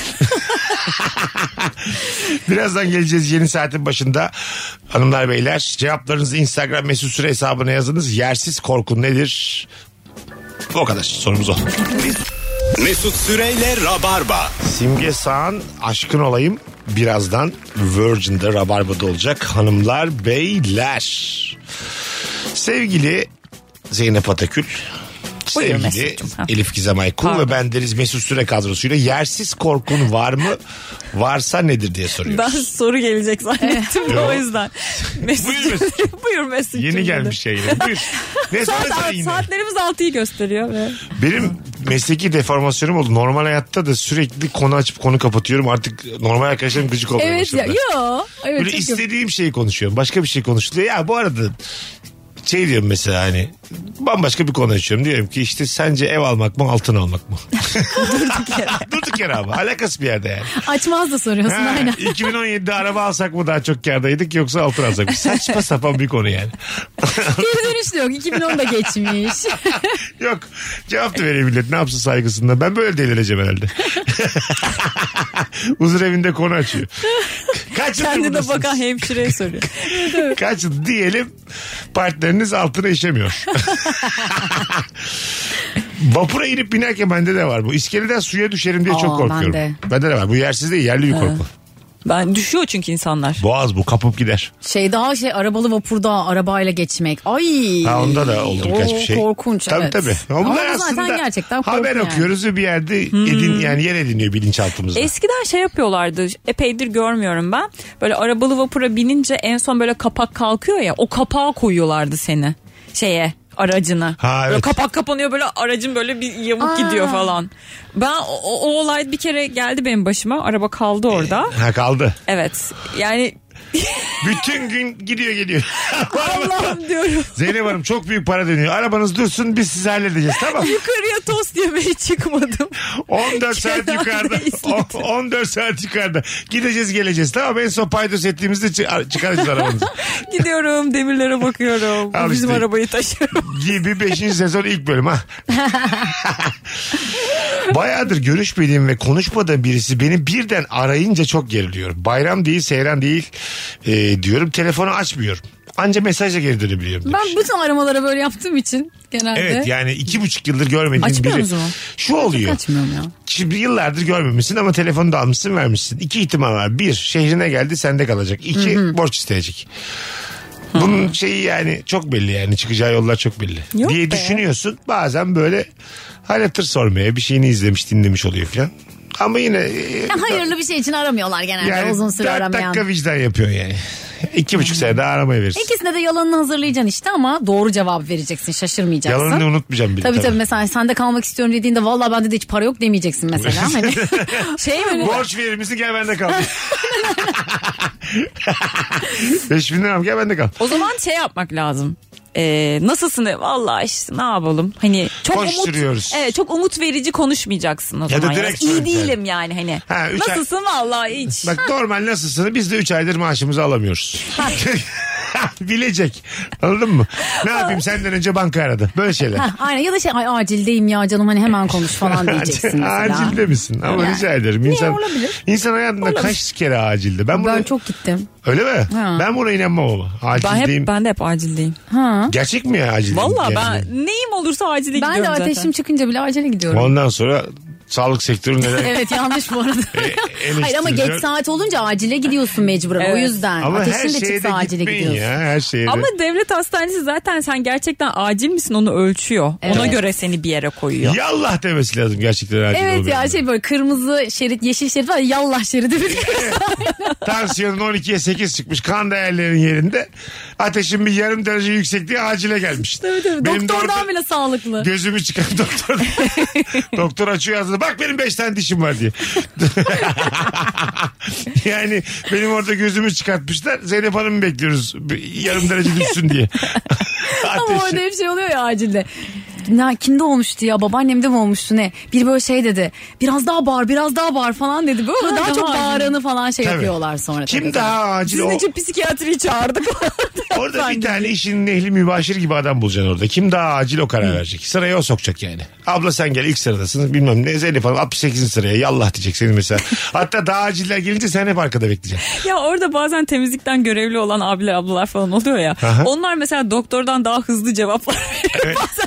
Birazdan geleceğiz yeni saatin başında. Hanımlar beyler, cevaplarınızı Instagram Mesut Süre hesabına yazınız. Yersiz korkun nedir? O kadar, sorumuz o. Mesut Süreyle Rabarba. Simge Sağan aşkın olayım birazdan Virgin'de Rabarba'da olacak. Hanımlar beyler. Sevgili Zeynep Atakül, Buyur sevgili Mesut'cum. Elif Gizem Aykul Pardon. ve bendeniz Mesut Süre kadrosuyla yersiz korkun var mı? Varsa nedir diye soruyoruz. Ben soru gelecek zannettim de o yüzden. Buyur Mesut. Buyur Mesut. Yeni gelmiş yayına. Buyur. Ne sorarsan yine. Saatlerimiz 6'yı gösteriyor. Ve... Benim mesleki deformasyonum oldu. Normal hayatta da sürekli konu açıp konu kapatıyorum. Artık normal arkadaşlarım gıcık olmaya Evet ya. başladılar. Yo. Evet, Böyle çok istediğim şeyi konuşuyorum. Başka bir şey konuşuluyor. Ya bu arada şey diyorum mesela, hani bambaşka bir konu açıyorum. Diyorum ki işte sence ev almak mı altın almak mı? Durduk yere ama. Alakası bir yerde yani. Açmaz da soruyorsun Ha, aynen. 2017'de araba alsak mı daha çok kârdaydık yoksa altın alsak mı? Saçma sapan bir konu yani. Geri dönüş de yok. 2010 da geçmiş. Yok. Cevap da vereyim millet. Ne yapsın saygısından. Ben böyle delireceğim herhalde. Huzur evinde konu açıyor. Kaç yıldır Kendine buradasınız? bakan hemşireye soruyor. Kaç yıl diyelim partneriniz altına işemiyor. Vapura inip binerken bende de var bu. İskeleden suya düşerim diye çok korkuyorum. Bende de var. Bu yersiz değil, yerli bir korku. Ben düşüyor çünkü insanlar. Boğaz bu, kapıp gider. Arabalı vapurda arabayla geçmek. Ay. Ha, onda da oldu birkaç bir şey. Korkunç, tabii, evet. Tabii. Ama bunlar zaten aslında gerçekten korku haber yani. okuyoruz ve bir yerde yani yer ediniyor bilinçaltımızda. Eskiden şey yapıyorlardı. Epeydir görmüyorum ben. Böyle arabalı vapura binince en son böyle kapak kalkıyor ya. O kapağa koyuyorlardı seni. Aracını. Ha, evet. Böyle kapak kapanıyor, böyle aracın böyle bir yamuk gidiyor falan. Ben o olay bir kere geldi benim başıma. Araba kaldı orada. Ha, kaldı. Evet. Yani Bütün gün gidiyor geliyor. Allah'ım diyorum. Zeynep Hanım çok büyük para dönüyor. Arabanız dursun, biz sizi halledeceğiz, tamam. Yukarıya tost yemeye çıkmadım. 14 saat Kenarda yukarıda. izledim. 14 saat yukarıda. Gideceğiz geleceğiz, tamam. En son paydos ettiğimizde çıkaracağız arabanızı. Gidiyorum demirlere bakıyorum. Al Bizim işte. arabayı taşıyorum. Gibi 5. sezon ilk bölüm ha. Bayağıdır görüşmediğim ve konuşmadığım birisi beni birden arayınca çok geriliyorum. Bayram değil, seyran değil diyorum. Telefonu açmıyorum. Anca mesajla geri dönebiliyorum demiş. Ben bütün aramalara böyle yaptığım için genelde. Evet, yani 2,5 yıldır görmediğim Açmıyor biri. musun? Şu oluyor. Açmıyorum ya. Şimdi yıllardır görmemişsin ama telefonu da almışsın, vermişsin. 2 ihtimal var. 1, şehrine geldi, sende kalacak. 2, borç isteyecek. Bunun şeyi yani çok belli, yani çıkacağı yollar çok belli. Yok diye be. düşünüyorsun. Bazen böyle hal hatır sormaya, bir şeyini izlemiş dinlemiş oluyor falan. Ama yine Ya hayırlı bir şey için aramıyorlar genelde, uzun süre 4 aramayan. dakika vicdan yapıyor yani. 2,5 sene daha aramaya verirsin. İkisinde de yalanını hazırlayacaksın işte ama doğru cevap vereceksin, şaşırmayacaksın. Yalanını unutmayacağım bile. Tabii mesela sende kalmak istiyorum dediğinde vallahi bende de hiç para yok demeyeceksin mesela. Hani Şey mi bu? Borç verir misin, gel bende kal. 5.000 liram, gel bende kal. O zaman şey yapmak lazım. Nasılsın? Vallahi işte ne yapalım? Hani çok Koşturuyoruz. Evet, çok umut verici konuşmayacaksın o Ya da zaman. direkt İyi söyle. değilim yani hani. Ha, 3 ay- Nasılsın vallahi hiç. Bak normal nasılsın? Biz de 3 aydır maaşımızı alamıyoruz. Bilecek. Anladın mı? Ne yapayım, senden önce banka aradı. Böyle şeyler. Heh, aynen, ya da ay acildeyim ya canım, hani hemen konuş falan diyeceksin mesela. Acilde misin? Ama Yani. rica ederim. Niye, olabilir? İnsan hayatında kaç kere acilde? Ben Ben çok gittim. Öyle mi? Ha. Ben buna inanmam ama. Acildeyim. Ben de hep acildeyim. Ha. Gerçek mi ya acildeyim? Vallahi Yani. ben neyim olursa acile Ben de gidiyorum ateşim zaten. çıkınca bile acele gidiyorum. Ondan sonra sağlık sektörü neden? Evet, yanlış bu arada. Hayır ama geç eleştiriliyor. saat olunca acile gidiyorsun mecburen, o Evet. yüzden. Ama her Ateşin de şeye de çıksa acile gitmeyin gidiyorsun. ya. Her şeye de. Ama devlet hastanesi zaten sen gerçekten acil misin onu ölçüyor. Evet. Ona göre seni bir yere koyuyor. Yallah demesi lazım gerçekten acil Evet olmayan. ya, şey böyle kırmızı şerit, yeşil şerit var ya, yallah şeridi. Tansiyonun 12'ye 8 çıkmış, kan değerlerin yerinde. Ateşin bir yarım derece yüksekliği, acile gelmiş. Tabii. Benim de Doktordan orada bile sağlıklı. gözümü çıkan doktor. Doktor açıyor ağzını. Bak benim 5 tane dişim var diye. Yani benim orada gözümü çıkartmışlar. Zeynep Hanım'ı bekliyoruz. Yarım derece düşsün diye. Ama Ateşi. orada hep şey oluyor ya acilde. Kimde olmuştu ya, babaannemde mi olmuştu ne? Bir böyle şey dedi, biraz daha bağır falan dedi. Böyle daha çok bağıranı falan şey Tabii. yapıyorlar sonra. Kim tabii. daha acil? Sizin için psikiyatriyi çağırdık. Orada bir tane işinin ehli mübaşir gibi adam bulacaksın orada. Kim daha acil o karar verecek. Sıraya o sokacak yani. Abla sen gel, ilk sıradasın. Bilmem ne, Zeynep Hanım 68. sıraya yallah diyecek seni mesela. Hatta daha aciller gelince sen hep arkada bekleyeceksin. Ya orada bazen temizlikten görevli olan abiler ablalar falan oluyor ya. Aha. Onlar mesela doktordan daha hızlı cevaplar veriyor. Evet. Bazen sana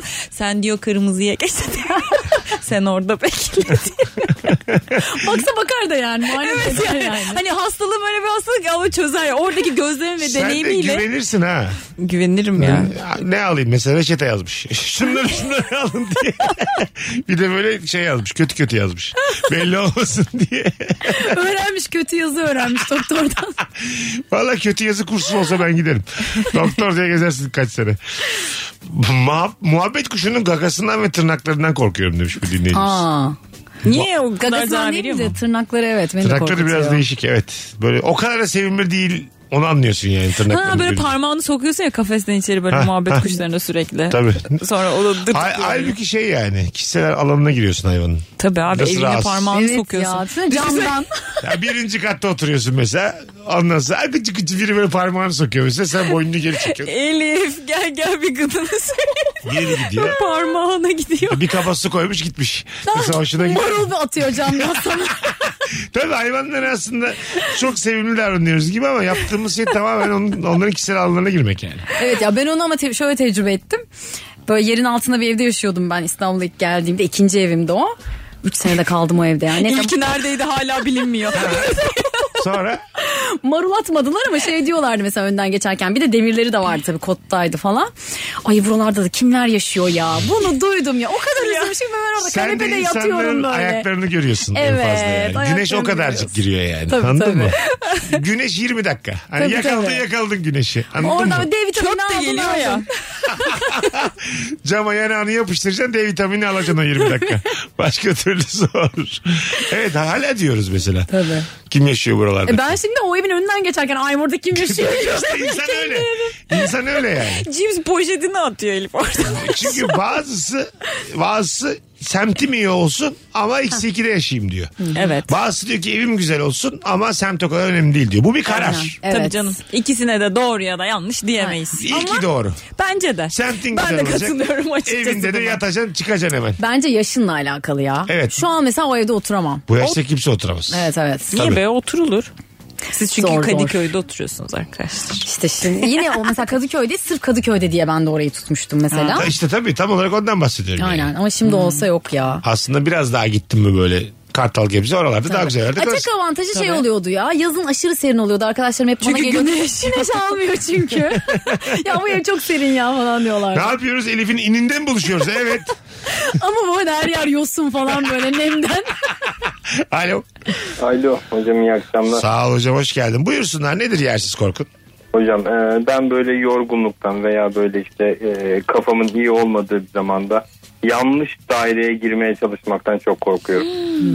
Sen diyor kırmızıya geç. Sen orada bekle diye. Baksa bakar da yani. Evet yani. Hani hastalığı böyle bir hastalık ama çözer. Oradaki gözlem ve deneyimiyle. Sen de güvenirsin ha. Güvenirim ya. Ne alayım mesela, reçete yazmış. Şunları alın diye. Bir de böyle şey yazmış, kötü yazmış. Belli olmasın diye. Öğrenmiş, kötü yazı öğrenmiş doktordan. Valla kötü yazı kursu olsa ben giderim. Doktor diye gezersin kaç sene. Muhabbet kuşunun gagasından ve tırnaklarından korkuyorum demiş bir dinleyicimiz. Niye o kadar Gagasından zarar değil veriyor de mu? tırnakları evet beni Tırnakları korkutuyor. biraz değişik, evet. Böyle o kadar da sevimli değil. Onu anlıyorsun yani tırnaklarını. Ha böyle görünce. parmağını sokuyorsun ya kafesten içeri böyle muhabbet kuşlarına sürekli. Tabii. Sonra o da dırt. Halbuki şey yani kişisel alanına giriyorsun hayvanın. Tabii abi Nasıl evine rahatsız? parmağını Evet sokuyorsun. ya. Şuna camdan. Ya birinci katta oturuyorsun mesela. Ondan sonra gıcı biri böyle parmağını sokuyor mesela. Sen boynunu geri çekiyorsun. Elif gel bir gıdını söyle. Geri gidiyor. Parmağına gidiyor. Bir kaba su koymuş gitmiş. Mesela hoşuna gidiyor. Marul bir atıyor camdan sana. Tabii hayvanlar aslında çok sevimli davranıyoruz gibi ama yaptığımız şey tamamen onların kişisel alanlarına girmek yani. Evet ya ben onu ama şöyle tecrübe ettim. Böyle yerin altında bir evde yaşıyordum ben İstanbul'a ilk geldiğimde. 2. evimde o. 3 senede kaldım o evde yani. İlki neredeydi hala bilinmiyor. Sonra? Marul atmadılar ama şey diyorlardı mesela önden geçerken. Bir de demirleri de vardı tabii, kottaydı falan. Ay buralarda da kimler yaşıyor ya. Bunu duydum ya. O kadar üzülmüşüm ben orada Sen de kanepede yatıyorum insanların böyle. ayaklarını görüyorsun en Evet, fazla yani. Güneş o ayaklarını kadarcık görüyorsun. giriyor yani. Tabii, Anladın tabii. mı? Güneş 20 dakika. Hani Tabii, yakaladın güneşi. Anladın Oradan mı? D vitamini Çöp de geliyor ya. Cama yanağını yapıştıracaksın, D vitamini alacaksın o 20 dakika. Başka türlü zor. Evet hala diyoruz mesela. Tabii. Kim yaşıyor buralarda? Ben şimdi o evin önünden geçerken ay burada kim yaşıyor? İşte insan öyle. İnsan öyle yani. Cips poşetini atıyor Elif orada. Çünkü bazısı semtim iyi olsun ama -2'de yaşayayım diyor. Evet. Bazısı diyor ki evim güzel olsun ama semt o kadar önemli değil diyor. Bu bir karar. Aynen. Evet. Tabii canım. İkisine de doğru ya da yanlış diyemeyiz. İyi ki doğru. Bence de. Semtin Ben güzel de olacak. katılıyorum açıkçası. Evinde de buna. yatacaksın, çıkacaksın hemen. Bence yaşınla alakalı ya. Evet. Şu an mesela o evde oturamam. Bu yaşta kimse oturamaz. Evet. Niye Tabii. be oturulur. Siz çünkü Zor. Kadıköy'de oturuyorsunuz arkadaşlar. İşte şimdi yine o mesela Kadıköy'de sırf Kadıköy'de diye ben de orayı tutmuştum mesela. İşte tabii tam olarak ondan bahsediyorum. Aynen Yani. ama şimdi olsa yok ya. Aslında biraz daha gittim mi böyle Kartal Gebze oralarda daha güzel yerde. Tek avantajı şey oluyordu ya. Yazın aşırı serin oluyordu. Arkadaşlarım hep bana Çünkü geliyordu. güneş. Güneş almıyor çünkü. Ya bu ev çok serin ya falan diyorlar. Ne yapıyoruz? Elif'in ininden buluşuyoruz. Evet. Ama böyle her yer yosun falan böyle nemden. Alo. Alo hocam, iyi akşamlar. Sağ ol hocam, hoş geldin. Buyursunlar, nedir yersiz korkun? Hocam ben böyle yorgunluktan veya böyle işte kafamın iyi olmadığı bir zamanda yanlış daireye girmeye çalışmaktan çok korkuyorum.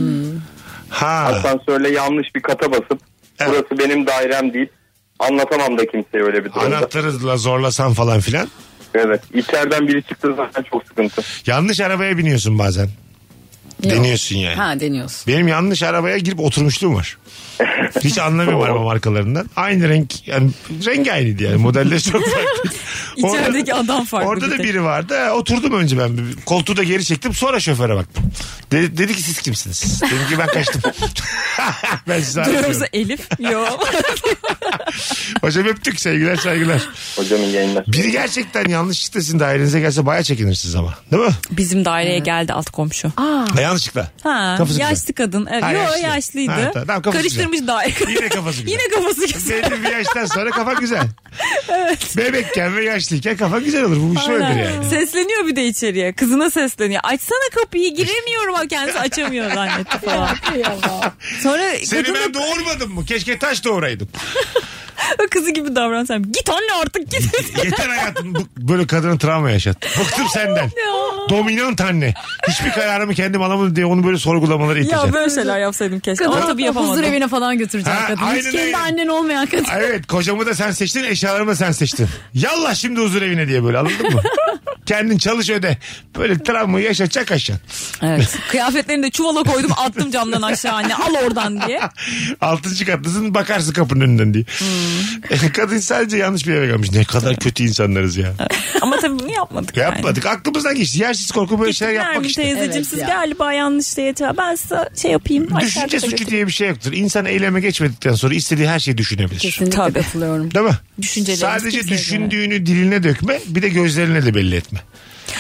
Asansörle yanlış bir kata basıp burası benim dairem deyip anlatamam da kimseye öyle bir durumda. Anahtarla zorlasan falan filan. Evet, içeriden biri çıktığı zaman çok sıkıntı. Yanlış arabaya biniyorsun bazen. Deniyorsun yani. Ha, deniyorsun. Benim yanlış arabaya girip oturmuşluğum var. Hiç anlamıyorum araba markalarından. Aynı renk, yani rengi aynıydı yani. Modelleri çok farklı. İçerideki adam farklı. Orada da biri vardı. Oturdum önce ben. Koltuğu da geri çektim. Sonra şoföre baktım. Dedi ki siz kimsiniz? Dedim ki ben kaçtım. Ben size Duyuyorsa Elif. Yok. Hocam öptük, sevgiler saygılar. Hocam iyi yayınlar. Biri gerçekten yanlışlıkla sizin dairenize gelse bayağı çekinirsiniz ama. Değil mi? Bizim daireye geldi alt komşu. Yanlışlıkla. Ha, Kafası yaşlı güzel. kadın. Evet, Ha, yok yaşlı. yaşlıydı. Ha, tamam, kafası karıştırmış daire. Yine kafası güzel. Yine kafası güzel. Belli bir yaştan sonra kafa güzel. Bebekken ve yaşlıyken kafa güzel olur. Bu bir şey öldür yani. Sesleniyor bir de içeriye. Kızına sesleniyor. Açsana kapıyı, giremiyorum. Kendisi açamıyor zannetti falan. Sonra Seni kadın ben doğurmadım mı? Keşke taş doğuraydım. kızı gibi davransam. Git anne artık git. Yeter hayatım. Böyle kadını travma yaşat. Bıktım senden. Dominant anne. Hiçbir kararımı kendim alamadım diye onu böyle sorgulamaları iteceğim. Ya böyle şeyler yapsaydım keşke. Ama tabii yapamadım. Huzur evine falan götüreceğim Ha, kadını. Hiç aynen kendi öyle. annen olmayan kadın. Evet, kocamı da sen seçtin, eşyalarımı da sen seçtin. Yallah şimdi huzur evine diye böyle, anladın mı? Kendin çalış öde. Böyle travmayı yaşa, çak aşağı. Evet. Kıyafetlerini de çuvala koydum, attım camdan aşağı anne. Al oradan diye. 6. katlısın, bakarsın kapının önünden diye. Kadın sadece yanlış bir eve gelmiş. Ne kadar kötü insanlarız ya. Ama tabii bunu yapmadık. Yapmadık. Aklımızdan geçti. Yersiz korku böyle şeyler yapmak Nermin işte. teyzeciğim Evet siz ya. galiba yanlış şeye ben size şey yapayım. Düşünce aşağıda suçu götüreyim. diye bir şey yoktur. İnsan eyleme geçmedikten sonra istediği her şeyi düşünebilir. Kesinlikle Tabii. katılıyorum. Değil mi? Düşüncelerimiz Sadece kimseye düşündüğünü diline dökme, bir de gözlerine de belli etme.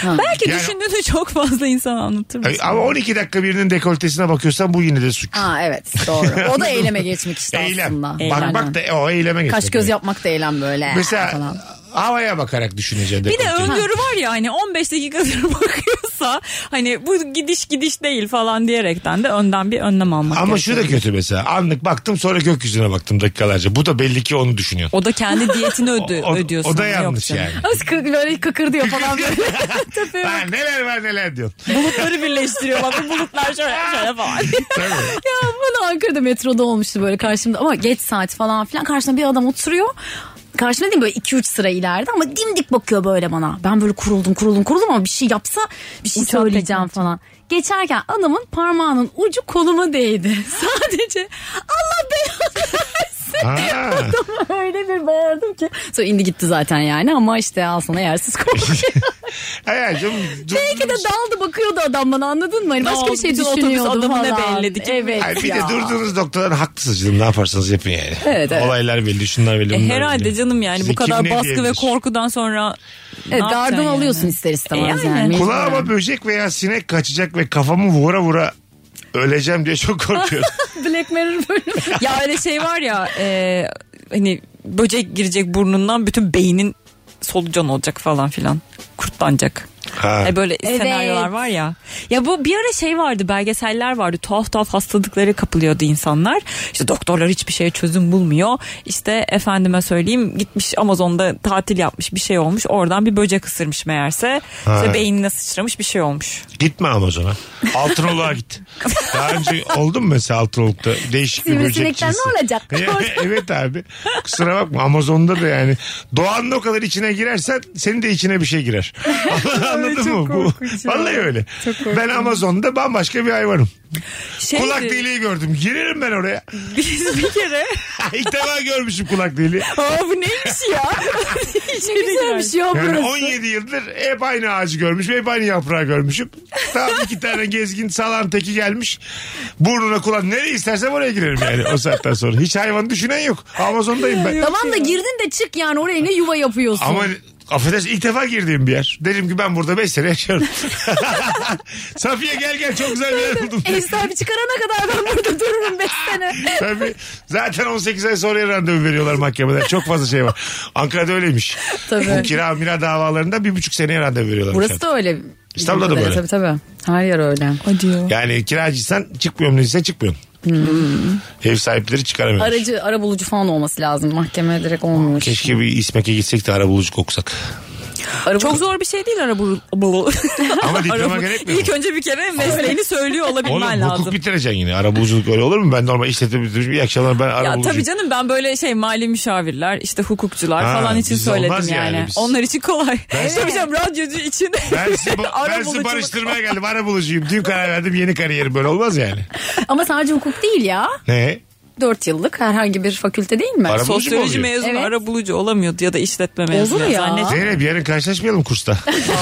Belki Yani- düşündüğünü çok fazla insan anlatır mısın? Ama 12 dakika birinin dekoltesine bakıyorsan bu yine de suç. Ha evet doğru. O da eyleme geçmek işte Eylem. aslında. Bakmak da o eyleme geçmek. Kaş göz yapmak da eylem böyle. Mesela falan. havaya bakarak düşüneceksin. Bir de dekolteyi. öngörü var ya hani 15 dakikadır bakıyorsa hani bu gidiş değil falan diyerekten de önden bir önlem almak Ama şu da gerekiyor. kötü mesela. Anlık baktım sonra gökyüzüne baktım dakikalarca. Bu da belli ki onu düşünüyor. O da kendi diyetini ödüyorsun. O da Yok yanlış canım. yani. Böyle kıkır diyor falan böyle. Ha, neler var neler diyor. Bulutları birleştiriyor. Bak bu bulutlar şöyle falan. Ya bana Ankara'da metroda olmuştu böyle karşımda ama geç saat falan filan karşımda bir adam oturuyor. Karşımda değil böyle 2-3 sıra ileride ama dimdik bakıyor böyle bana. Ben böyle kuruldum ama bir şey yapsa bir şey Uçağı söyleyeceğim falan. Geçerken adamın parmağının ucu koluma değdi. Sadece Allah belanı versin. Ha. Adama öyle bir bağırdım ki. Sonra indi gitti zaten yani ama işte al sana yersiz korkuyor. Hayatım. Belki de daldı bakıyordu adam bana anladın mı? Hani başka bir şey Bütün otobüs düşünüyordu adamı ne falan. belledi ki? Evet Ay, bir ya. de durduğunuz noktadan haklısınız canım. Ne yaparsanız yapın yani. Evet. Olaylar belli, şunlar belli. bunlar Herhalde belli. canım yani Size bu kadar kim ne baskı ve diyebilir? korkudan sonra Evet, ne yapacaksın gardını yani? alıyorsun ister istemez Yani. yani. Kulağıma böcek veya sinek kaçacak ve kafamı vura öleceğim diye çok korkuyorum. Black Mirror bölümü. Ya öyle şey var ya hani böcek girecek burnundan bütün beynin solucan olacak falan filan. Kurtlanacak. Ha. Böyle Evet. senaryolar var ya. Ya bu bir ara şey vardı, belgeseller vardı. Tuhaf hastalıklara kapılıyordu insanlar. İşte doktorlar hiçbir şeye çözüm bulmuyor. İşte efendime söyleyeyim gitmiş Amazon'da tatil yapmış, bir şey olmuş. Oradan bir böcek ısırmış meğerse. Ha. İşte beynine sıçramış, bir şey olmuş. Gitme Amazon'a. Altınoluk'a git. Daha önce oldu mu mesela Altınoluk'ta değişik bir böcek Sivrisinekten cinsi? ne olacak? Evet abi. Kusura bakma Amazon'da da yani doğanın o kadar içine girersen senin de içine bir şey girer. Anladın mı? Bu, vallahi öyle. Ben Amazon'da bambaşka bir hayvanım. Kulak deliği gördüm. Girerim ben oraya. Biz bir kere. İlk defa görmüşüm kulak deliği. Aa bu neymiş ya? Ne güzelmiş ya Yani burası. 17 yıldır hep aynı ağacı görmüşüm. Hep aynı yaprağı görmüşüm. Tamam 2 tane gezgin salan teki gelmiş. Burnuna kulak nereye istersem oraya girerim yani o saatten sonra. Hiç hayvan düşünen yok. Amazon'dayım ben. Tamam da girdin de çık yani oraya ne yuva yapıyorsun. Ama affedersin ilk defa girdiğim bir yer. Dedim ki ben burada 5 sene yaşıyorum. Safiye gel çok güzel bir yer buldum. Ev sahibi çıkarana kadar ben burada dururum 5 sene. Tabii. Zaten 18 ay sonra randevu veriyorlar mahkemeden. Çok fazla şey var. Ankara'da öyleymiş. Tabii. Bu kira davalarında 1,5 seneye randevu veriyorlar. Burası da öyle. İstanbul'da da böyle. Tabii. Her yer öyle. Hadi. Yani kiracıysan çıkmıyorum dediysen çıkmıyorsun. Ev sahipleri çıkaramıyorlar. Ara bulucu falan olması lazım. Mahkeme direkt olmuyor. Keşke bir İSMEK'e gitsek de arabulucu koksak. Çok zor bir şey değil arabulu. Ama diploma gerekmiyor mu? İlk önce bir kere mesleğini söylüyor Oğlum olabilmen hukuk lazım. bitireceksin yine. Arabuluculuk öyle olur mu? Ben normal işletme bitirmişim. İyi akşamlar ben Ya arabulucuyum. tabii canım ben böyle mali müşavirler işte hukukçular Ha, falan için biz söyledim olmaz yani. yani biz. Onlar için kolay. Ben- Tabii canım radyocu için. Ben sizi Arabuluculuk. barıştırmaya geldim. Arabulucuyum. Dün karar verdim yeni kariyerim böyle olmaz yani. Ama sadece hukuk değil ya. Ne? 4 yıllık herhangi bir fakülte değil mi? Arabulucu mu Sosyoloji oluyor? mezunu Evet. arabulucu olamıyordu ya da işletme mezunu. Olur ya. Zannetmiyorum. Zeynep yarın karşılaşmayalım kursta.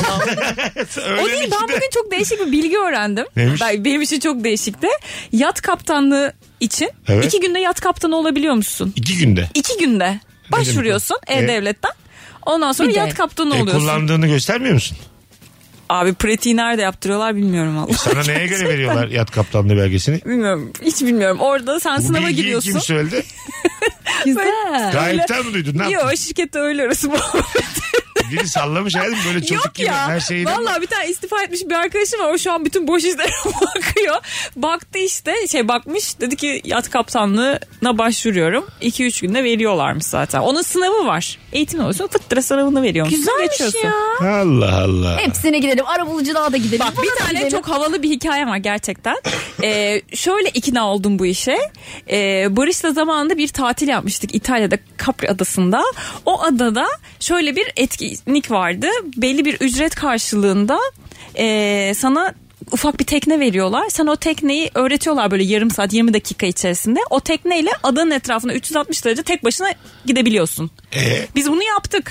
O değil ben bugün çok değişik bir bilgi öğrendim. Neymiş? Benim için çok değişikti. Yat kaptanlığı için Evet. 2 günde yat kaptanı olabiliyor musun? 2 günde. 2 günde başvuruyorsun E-Devlet'ten. Ondan sonra Bir de. yat kaptanı oluyorsun. Kullandığını göstermiyor musun? Abi pratiği nerede yaptırıyorlar bilmiyorum valla. Sana neye göre veriyorlar yat kaptanlığı belgesini? Bilmiyorum. Hiç bilmiyorum. Orada sen Bu sınava bilgiyi giriyorsun. kim söyledi? Güzel. Gayipten mi duydun? Ne yaptın? Yok şirkette öyle arası bu. Biri sallamış hayatım böyle çocuk Yok gibi ya. her şeyi. Valla bir tane istifa etmiş bir arkadaşım var. O şu an bütün boş işlere bakıyor. Baktı işte bakmış. Dedi ki yat kaptanlığına başvuruyorum. 2-3 günde veriyorlarmış zaten. Onun sınavı var. Eğitim olsun fıttıra sınavını veriyormuş. Güzelmiş Geçiyorsun. ya. Allah Allah. Hepsine gidelim. Arabuluculuğa da gidelim. Bak bir Buna da tane gidelim. çok havalı bir hikayem var gerçekten. Şöyle ikna oldum bu işe. Barış'la zamanında bir tatil yapmıştık İtalya'da Capri adasında. O adada şöyle bir etkinlik vardı. Belli bir ücret karşılığında sana ufak bir tekne veriyorlar. Sana o tekneyi öğretiyorlar böyle yarım saat 20 dakika içerisinde. O tekneyle adanın etrafına 360 derece tek başına gidebiliyorsun. Biz bunu yaptık.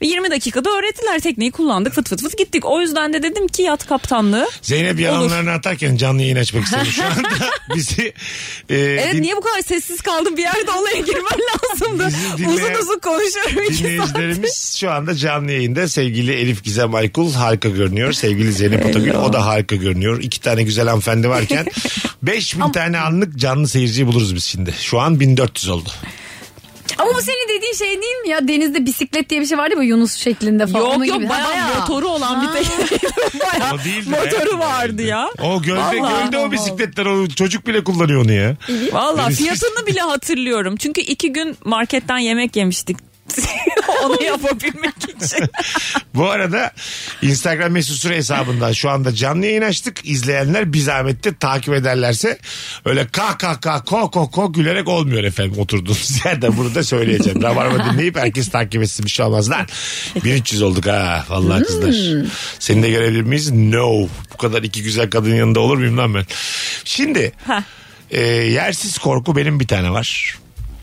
Ve 20 dakikada öğrettiler, tekneyi kullandık, fıt fıt fıt gittik. O yüzden de dedim ki yat kaptanlığı. Zeynep yalanlarını atarken canlı yayın açmak istedim. Şu anda bizi... Evet, niye bu kadar sessiz kaldım? Bir yerde olaya girmen lazımdı. Uzun uzun konuşuyorum. Dinleyicilerimiz şu anda canlı yayında. Sevgili Elif Gizem Aykul harika görünüyor. Sevgili Zeynep Atagül, o da harika görünüyor. 2 tane güzel hanımefendi varken 5000 tane anlık canlı seyirciyi buluruz biz şimdi. Şu an 1400 oldu. Ama bu senin dediğin şey değil mi ya? Denizde bisiklet diye bir şey vardı ya, Yunus şeklinde falan. Yok Onun yok, gibi. bayağı motoru olan bir tekneydi. Bayağı O değildi, motoru evet. vardı ya. O gölde o bisikletler, o çocuk bile kullanıyor onu ya. Valla fiyatını bile hatırlıyorum. Çünkü 2 gün marketten yemek yemiştik. Onu yapabilmek için. Bu arada Instagram mesut süre hesabından şu anda canlı yayın açtık. İzleyenler bir zahmet de takip ederlerse öyle ko gülerek olmuyor efendim oturduğunuz yerde. Bunu da söyleyeceğim. Rabarba dinleyip herkes takip etsin, bir şey olmaz lan. 1300 olduk ha vallahi kızlar. Seni de görebilir miyiz? No. Bu kadar iki güzel kadın yanında olur muyum lan ben? Şimdi yersiz korku benim bir tane var.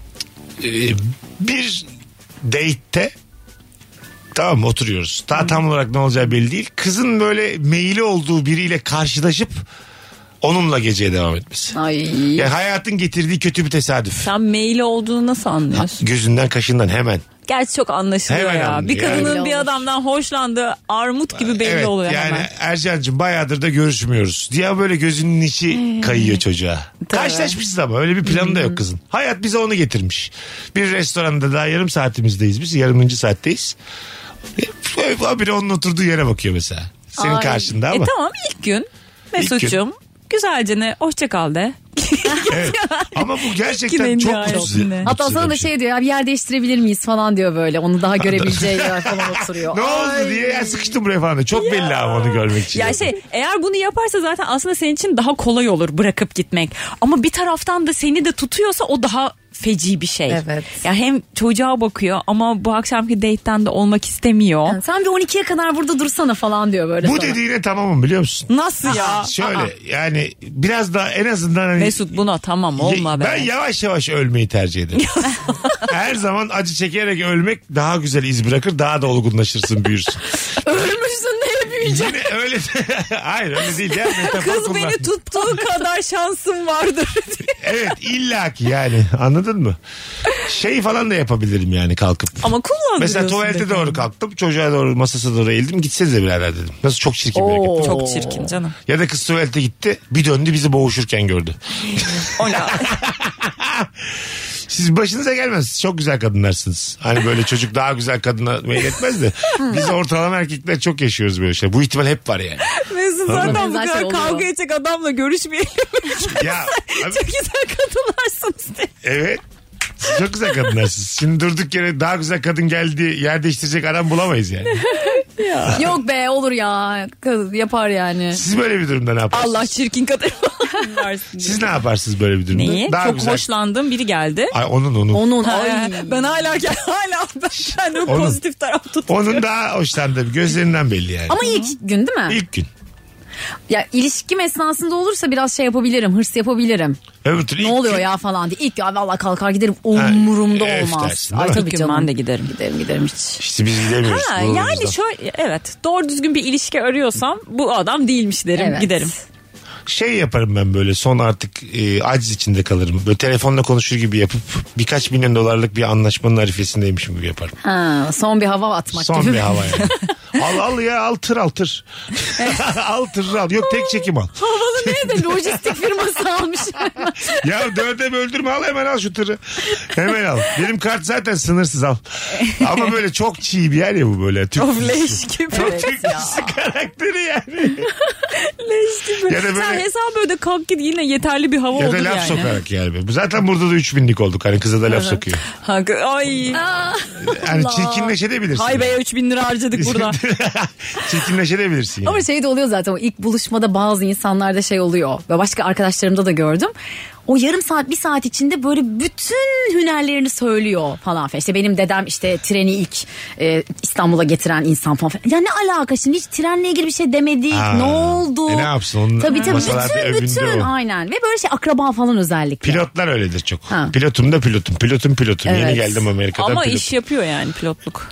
Bir date'te tamam oturuyoruz. Tam olarak ne olacağı belli değil. Kızın böyle meyili olduğu biriyle karşılaşıp onunla geceye devam etmesi. Ay. Yani hayatın getirdiği kötü bir tesadüf. Sen meyli olduğunu nasıl anlıyorsun? Gözünden kaşından hemen. Gerçi çok anlaşılıyor Hemen ya. anlıyor. Bir kadının Yani. bir adamdan hoşlandığı armut gibi belli Evet, oluyor yani hemen. Ercan'cığım bayağıdır da görüşmüyoruz diye böyle gözünün içi kayıyor çocuğa. Karşılaşmışız ama öyle bir planı da yok kızın. Hayat bize onu getirmiş. Bir restoranda daha yarım saatimizdeyiz biz. Yarımıncı saatteyiz. Biri onun oturduğu yere bakıyor mesela. Senin Ay. karşında ama. Tamam, ilk gün Mesut'cum güzelce ne hoşça kal de. Evet. Ama bu gerçekten Yine çok nihayetinde. mutsuz. Hatta sana da şey diyor ya, bir yer değiştirebilir miyiz falan diyor böyle. Onu daha görebileceği yer falan oturuyor. Ne oldu diye ya sıkıştım buraya falan. Çok belli ama onu görmek için. Ya eğer bunu yaparsa zaten aslında senin için daha kolay olur bırakıp gitmek. Ama bir taraftan da seni de tutuyorsa o daha feci bir şey. Evet. Ya hem çocuğa bakıyor ama bu akşamki date'ten de olmak istemiyor. Yani sen bir 12'ye kadar burada dursana falan diyor böyle Bu sana. dediğine tamamım biliyor musun? Nasıl ya? Şöyle yani biraz daha en azından hani Mesut buna tamam olma be. ben yavaş yavaş ölmeyi tercih ederim. Her zaman acı çekerek ölmek daha güzel iz bırakır, daha da olgunlaşırsın, büyürsün. Ölmüşsün neye büyüyeceksin? Yine öyle hayır öyle değil ya. Kız beni tuttuğu kadar şansım vardır. Evet illaki yani anladın mı? Şey falan da yapabilirim yani kalkıp. Ama kullandırıyorsun. Mesela tuvalete doğru kalktım, çocuğa doğru masasına doğru eğildim, gitsenize birader dedim. Nasıl çok çirkin bir hareket. Çok çirkin canım. Ya da kız tuvalete gitti, bir döndü bizi boğuşurken gördü. O ne? Siz başınıza gelmez. Çok güzel kadınlarsınız. Hani böyle çocuk daha güzel kadına meyletmez de. Biz ortalama erkekler çok yaşıyoruz böyle şey. Bu ihtimal hep var yani. Mesut zaten bu Benzer şey kadar oluyor. kavga edecek adamla görüşmeyelim. Ya abi, Çok güzel kadınlarsınız diye. evet. Siz çok güzel kadınlarsınız. Şimdi durduk yere daha güzel kadın geldi yer değiştirecek adam bulamayız yani. Yok be, olur ya. Kız yapar yani. Siz böyle bir durumda ne yaparsınız? Allah çirkin kadın varsın diye. Siz ne yaparsınız böyle bir durumda? Neyi? Daha Çok güzel. hoşlandığım biri geldi. Ay onun. Onun Ha, ay. ben hala ben kendimi Onun. pozitif taraf tutuyorum. Onun daha hoşlandığı gözlerinden belli yani. Ama ilk gün değil mi? İlk gün. Ya ilişkim esnasında olursa biraz şey yapabilirim. Hırs yapabilirim. Öbür türlü Ne ilk oluyor gün. ya falan diye. İlk gün vallahi kalkar giderim. Umurumda öf olmaz. dersin, değil Ay mi? tabii İlk gün canım. ben de giderim. Giderim hiç. İşte biz gidemiyoruz. Ha, bu yani yüzden. şöyle evet, doğru düzgün bir ilişki arıyorsam bu adam değilmiş derim, Evet. giderim. Şey yaparım ben böyle son artık aciz içinde kalırım. Böyle telefonla konuşur gibi yapıp birkaç milyon dolarlık bir anlaşmanın arifesindeymişim gibi yaparım. Ha, son bir hava atmak Son gibi. bir hava yani. al ya al tır. Al tır al. Yok tek çekim al. Havalı neydi? Lojistik firması almış. Ya dörde böldürme al hemen al şu tırı. Hemen al. Benim kart zaten sınırsız al. Ama böyle çok çiğ bir yer ya bu böyle. Türk Of dizisi. leş gibi. Çok Türk dizisi karakteri yani. Leş gibi. Ya da böyle- Sen hesabı öde kalk git, yine yeterli bir hava Ya olur da yani. laf sokarak yani. Zaten burada da 3000'lik olduk. Hani kıza da laf sokuyor. Ay. Hani çirkinleşebilirsin. Hay be 3000 lira harcadık burada. Çirkinleşebilirsin yani. Ama şey de oluyor zaten, o ilk buluşmada bazı insanlarda şey oluyor. Ve başka arkadaşlarımda da gördüm. O yarım saat, bir saat içinde böyle bütün hünerlerini söylüyor falan filan. İşte benim dedem işte treni ilk İstanbul'a getiren insan falan. Ya ne alaka şimdi, hiç trenle ilgili bir şey demedik. Aa, ne oldu? ne yapsın? Onun Tabii masalarda övündü bütün o. aynen. Ve böyle şey akraba falan özellikle. Pilotlar öyledir çok. Ha. Pilotum. Yeni Evet. geldim Amerika'dan Ama pilotum. iş yapıyor yani pilotluk.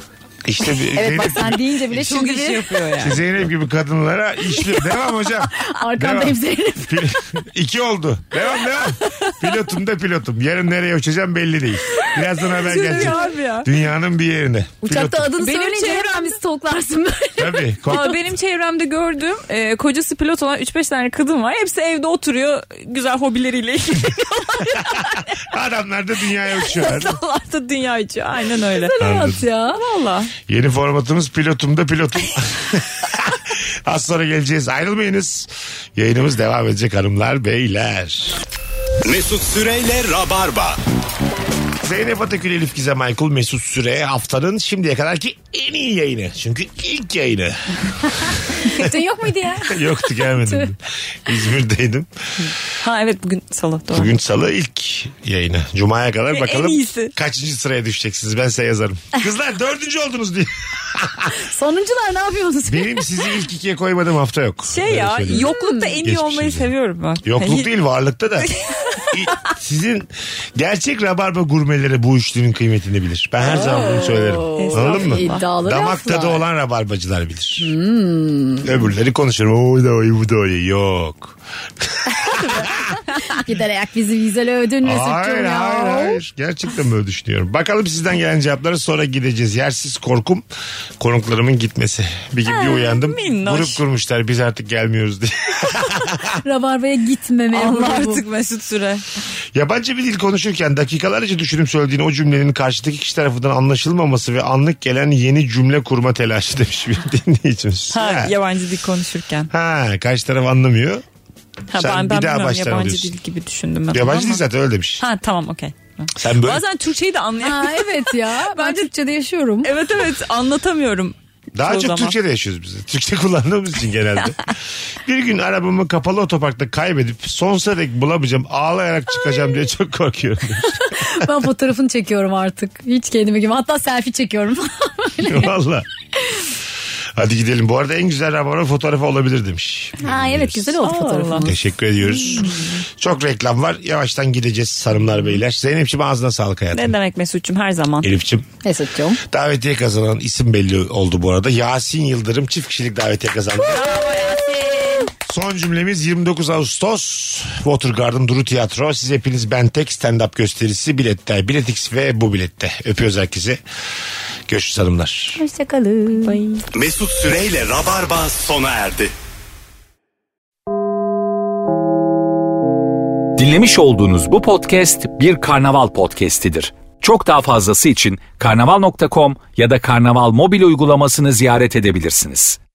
İşte Evet bak sen deyince bile Çok şimdi iş bir yapıyor yani. İşte Zeynep gibi kadınlara işliyor. Devam hocam. arkamdayım Zeynep. 2 oldu. Devam. Pilotum da pilotum. Yarın nereye uçacağım belli değil. Birazdan haber gelecek. abi ya. Dünyanın bir yerine. Uçakta Pilotum. adını Benim söyleyince çevrem- hemen bir stalklarsın böyle. Tabii. Aa, benim çevremde gördüğüm kocası pilot olan 3-5 tane kadın var. Hepsi evde oturuyor güzel hobileriyle ilgili. Adamlar da dünyaya uçuyorlar. Sallarda dünya içiyor. Aynen öyle. Hayat ya. Valla. Yeni formatımız pilotum da pilotum. Az sonra geleceğiz. Ayrılmayınız. Yayınımız devam edecek hanımlar beyler. Mesut Süreyle Rabarba. Zeynep Atakül, Elif Gizem Aykul, Mesut Süre haftanın şimdiye kadarki en iyi yayını. Çünkü ilk yayını. Dün yok muydu ya? Yoktu, gelmedim. İzmir'deydim. Ha evet bugün salı doğru. Bugün salı ilk yayını. Cuma'ya kadar bakalım En iyisi. kaçıncı sıraya düşeceksiniz. Ben size yazarım. Kızlar 4. oldunuz diye. Sonuncular ne yapıyorsunuz? Benim sizi ilk 2'ye koymadığım hafta yok. Şey Öyle ya söyleyeyim. yoklukta en iyi Geçmiş olmayı yüzü. seviyorum ben. Yokluk değil, varlıkta da. Sizin gerçek Rabarba gurmeleri bu üçlünün kıymetini bilir. Ben her zaman bunu söylerim. Anladın mı? İddialı Damak laflar. tadı olan Rabarbacılar bilir. Öbürleri konuşur. O da o, bu da o. Yok. Gider ayak bizi güzel övdün Mesut'cum Hayır, ya. hayır. Gerçekten böyle düşünüyorum. Bakalım sizden gelen cevapları, sonra gideceğiz. Yersiz korkum konuklarımın gitmesi. Bir gün bir uyandım. minnoş. Grup kurmuşlar, biz artık gelmiyoruz diye. Rabarba'ya gitmemeye Allah grubu. artık Mesut Süre. Yabancı bir dil konuşurken dakikalarca düşünüp söylediğin o cümlenin karşıdaki kişi tarafından anlaşılmaması ve anlık gelen yeni cümle kurma telaşı demiş bir dinleyicimiz. Ha, yabancı dil konuşurken. Karşı taraf anlamıyor. Ha, Sen ben bir daha bilmiyorum, baştan yabancı alıyorsun. dil gibi düşündüm ben. Yabancı ama. dil zaten öyle demiş. Ha tamam okey. Sen böyle Bazen Türkçeyi de Ha anlayamıyorum. evet ya. Ben Bence- Türkçe'de yaşıyorum. Evet anlatamıyorum. daha çoğu çok zaman. Türkçe'de yaşıyoruz biz. Türkçe kullandığımız için genelde. Bir gün arabamı kapalı otoparkta kaybedip sonsuza dek bulamayacağım, ağlayarak çıkacağım diye çok korkuyorum. Ben fotoğrafını çekiyorum artık. Hiç kendime gibi. Hatta selfie çekiyorum. Valla. Hadi gidelim. Bu arada en güzel Rabarba fotoğrafı olabilir demiş. Ha evet güzel oldu Allah fotoğrafın. Allah. Teşekkür ediyoruz. Çok reklam var. Yavaştan gideceğiz hanımlar beyler. Zeynep'ciğim ağzına sağlık hayatım. Ne demek Mesut'cum her zaman. Elif'ciğim. Mesut'cum. Davetiye kazanan isim belli oldu bu arada. Yasin Yıldırım çift kişilik davetiye kazandı. Son cümlemiz 29 Ağustos Watergarden Duru Tiyatro. Siz hepiniz Bentek stand-up gösterisi biletler. Biletix ve bu bilette. Öpüyoruz herkese. Görüşürüz hanımlar. Hoşçakalın. Mesut Süreyle Rabarba sona erdi. Dinlemiş olduğunuz bu podcast bir karnaval podcastidir. Çok daha fazlası için karnaval.com ya da karnaval mobil uygulamasını ziyaret edebilirsiniz.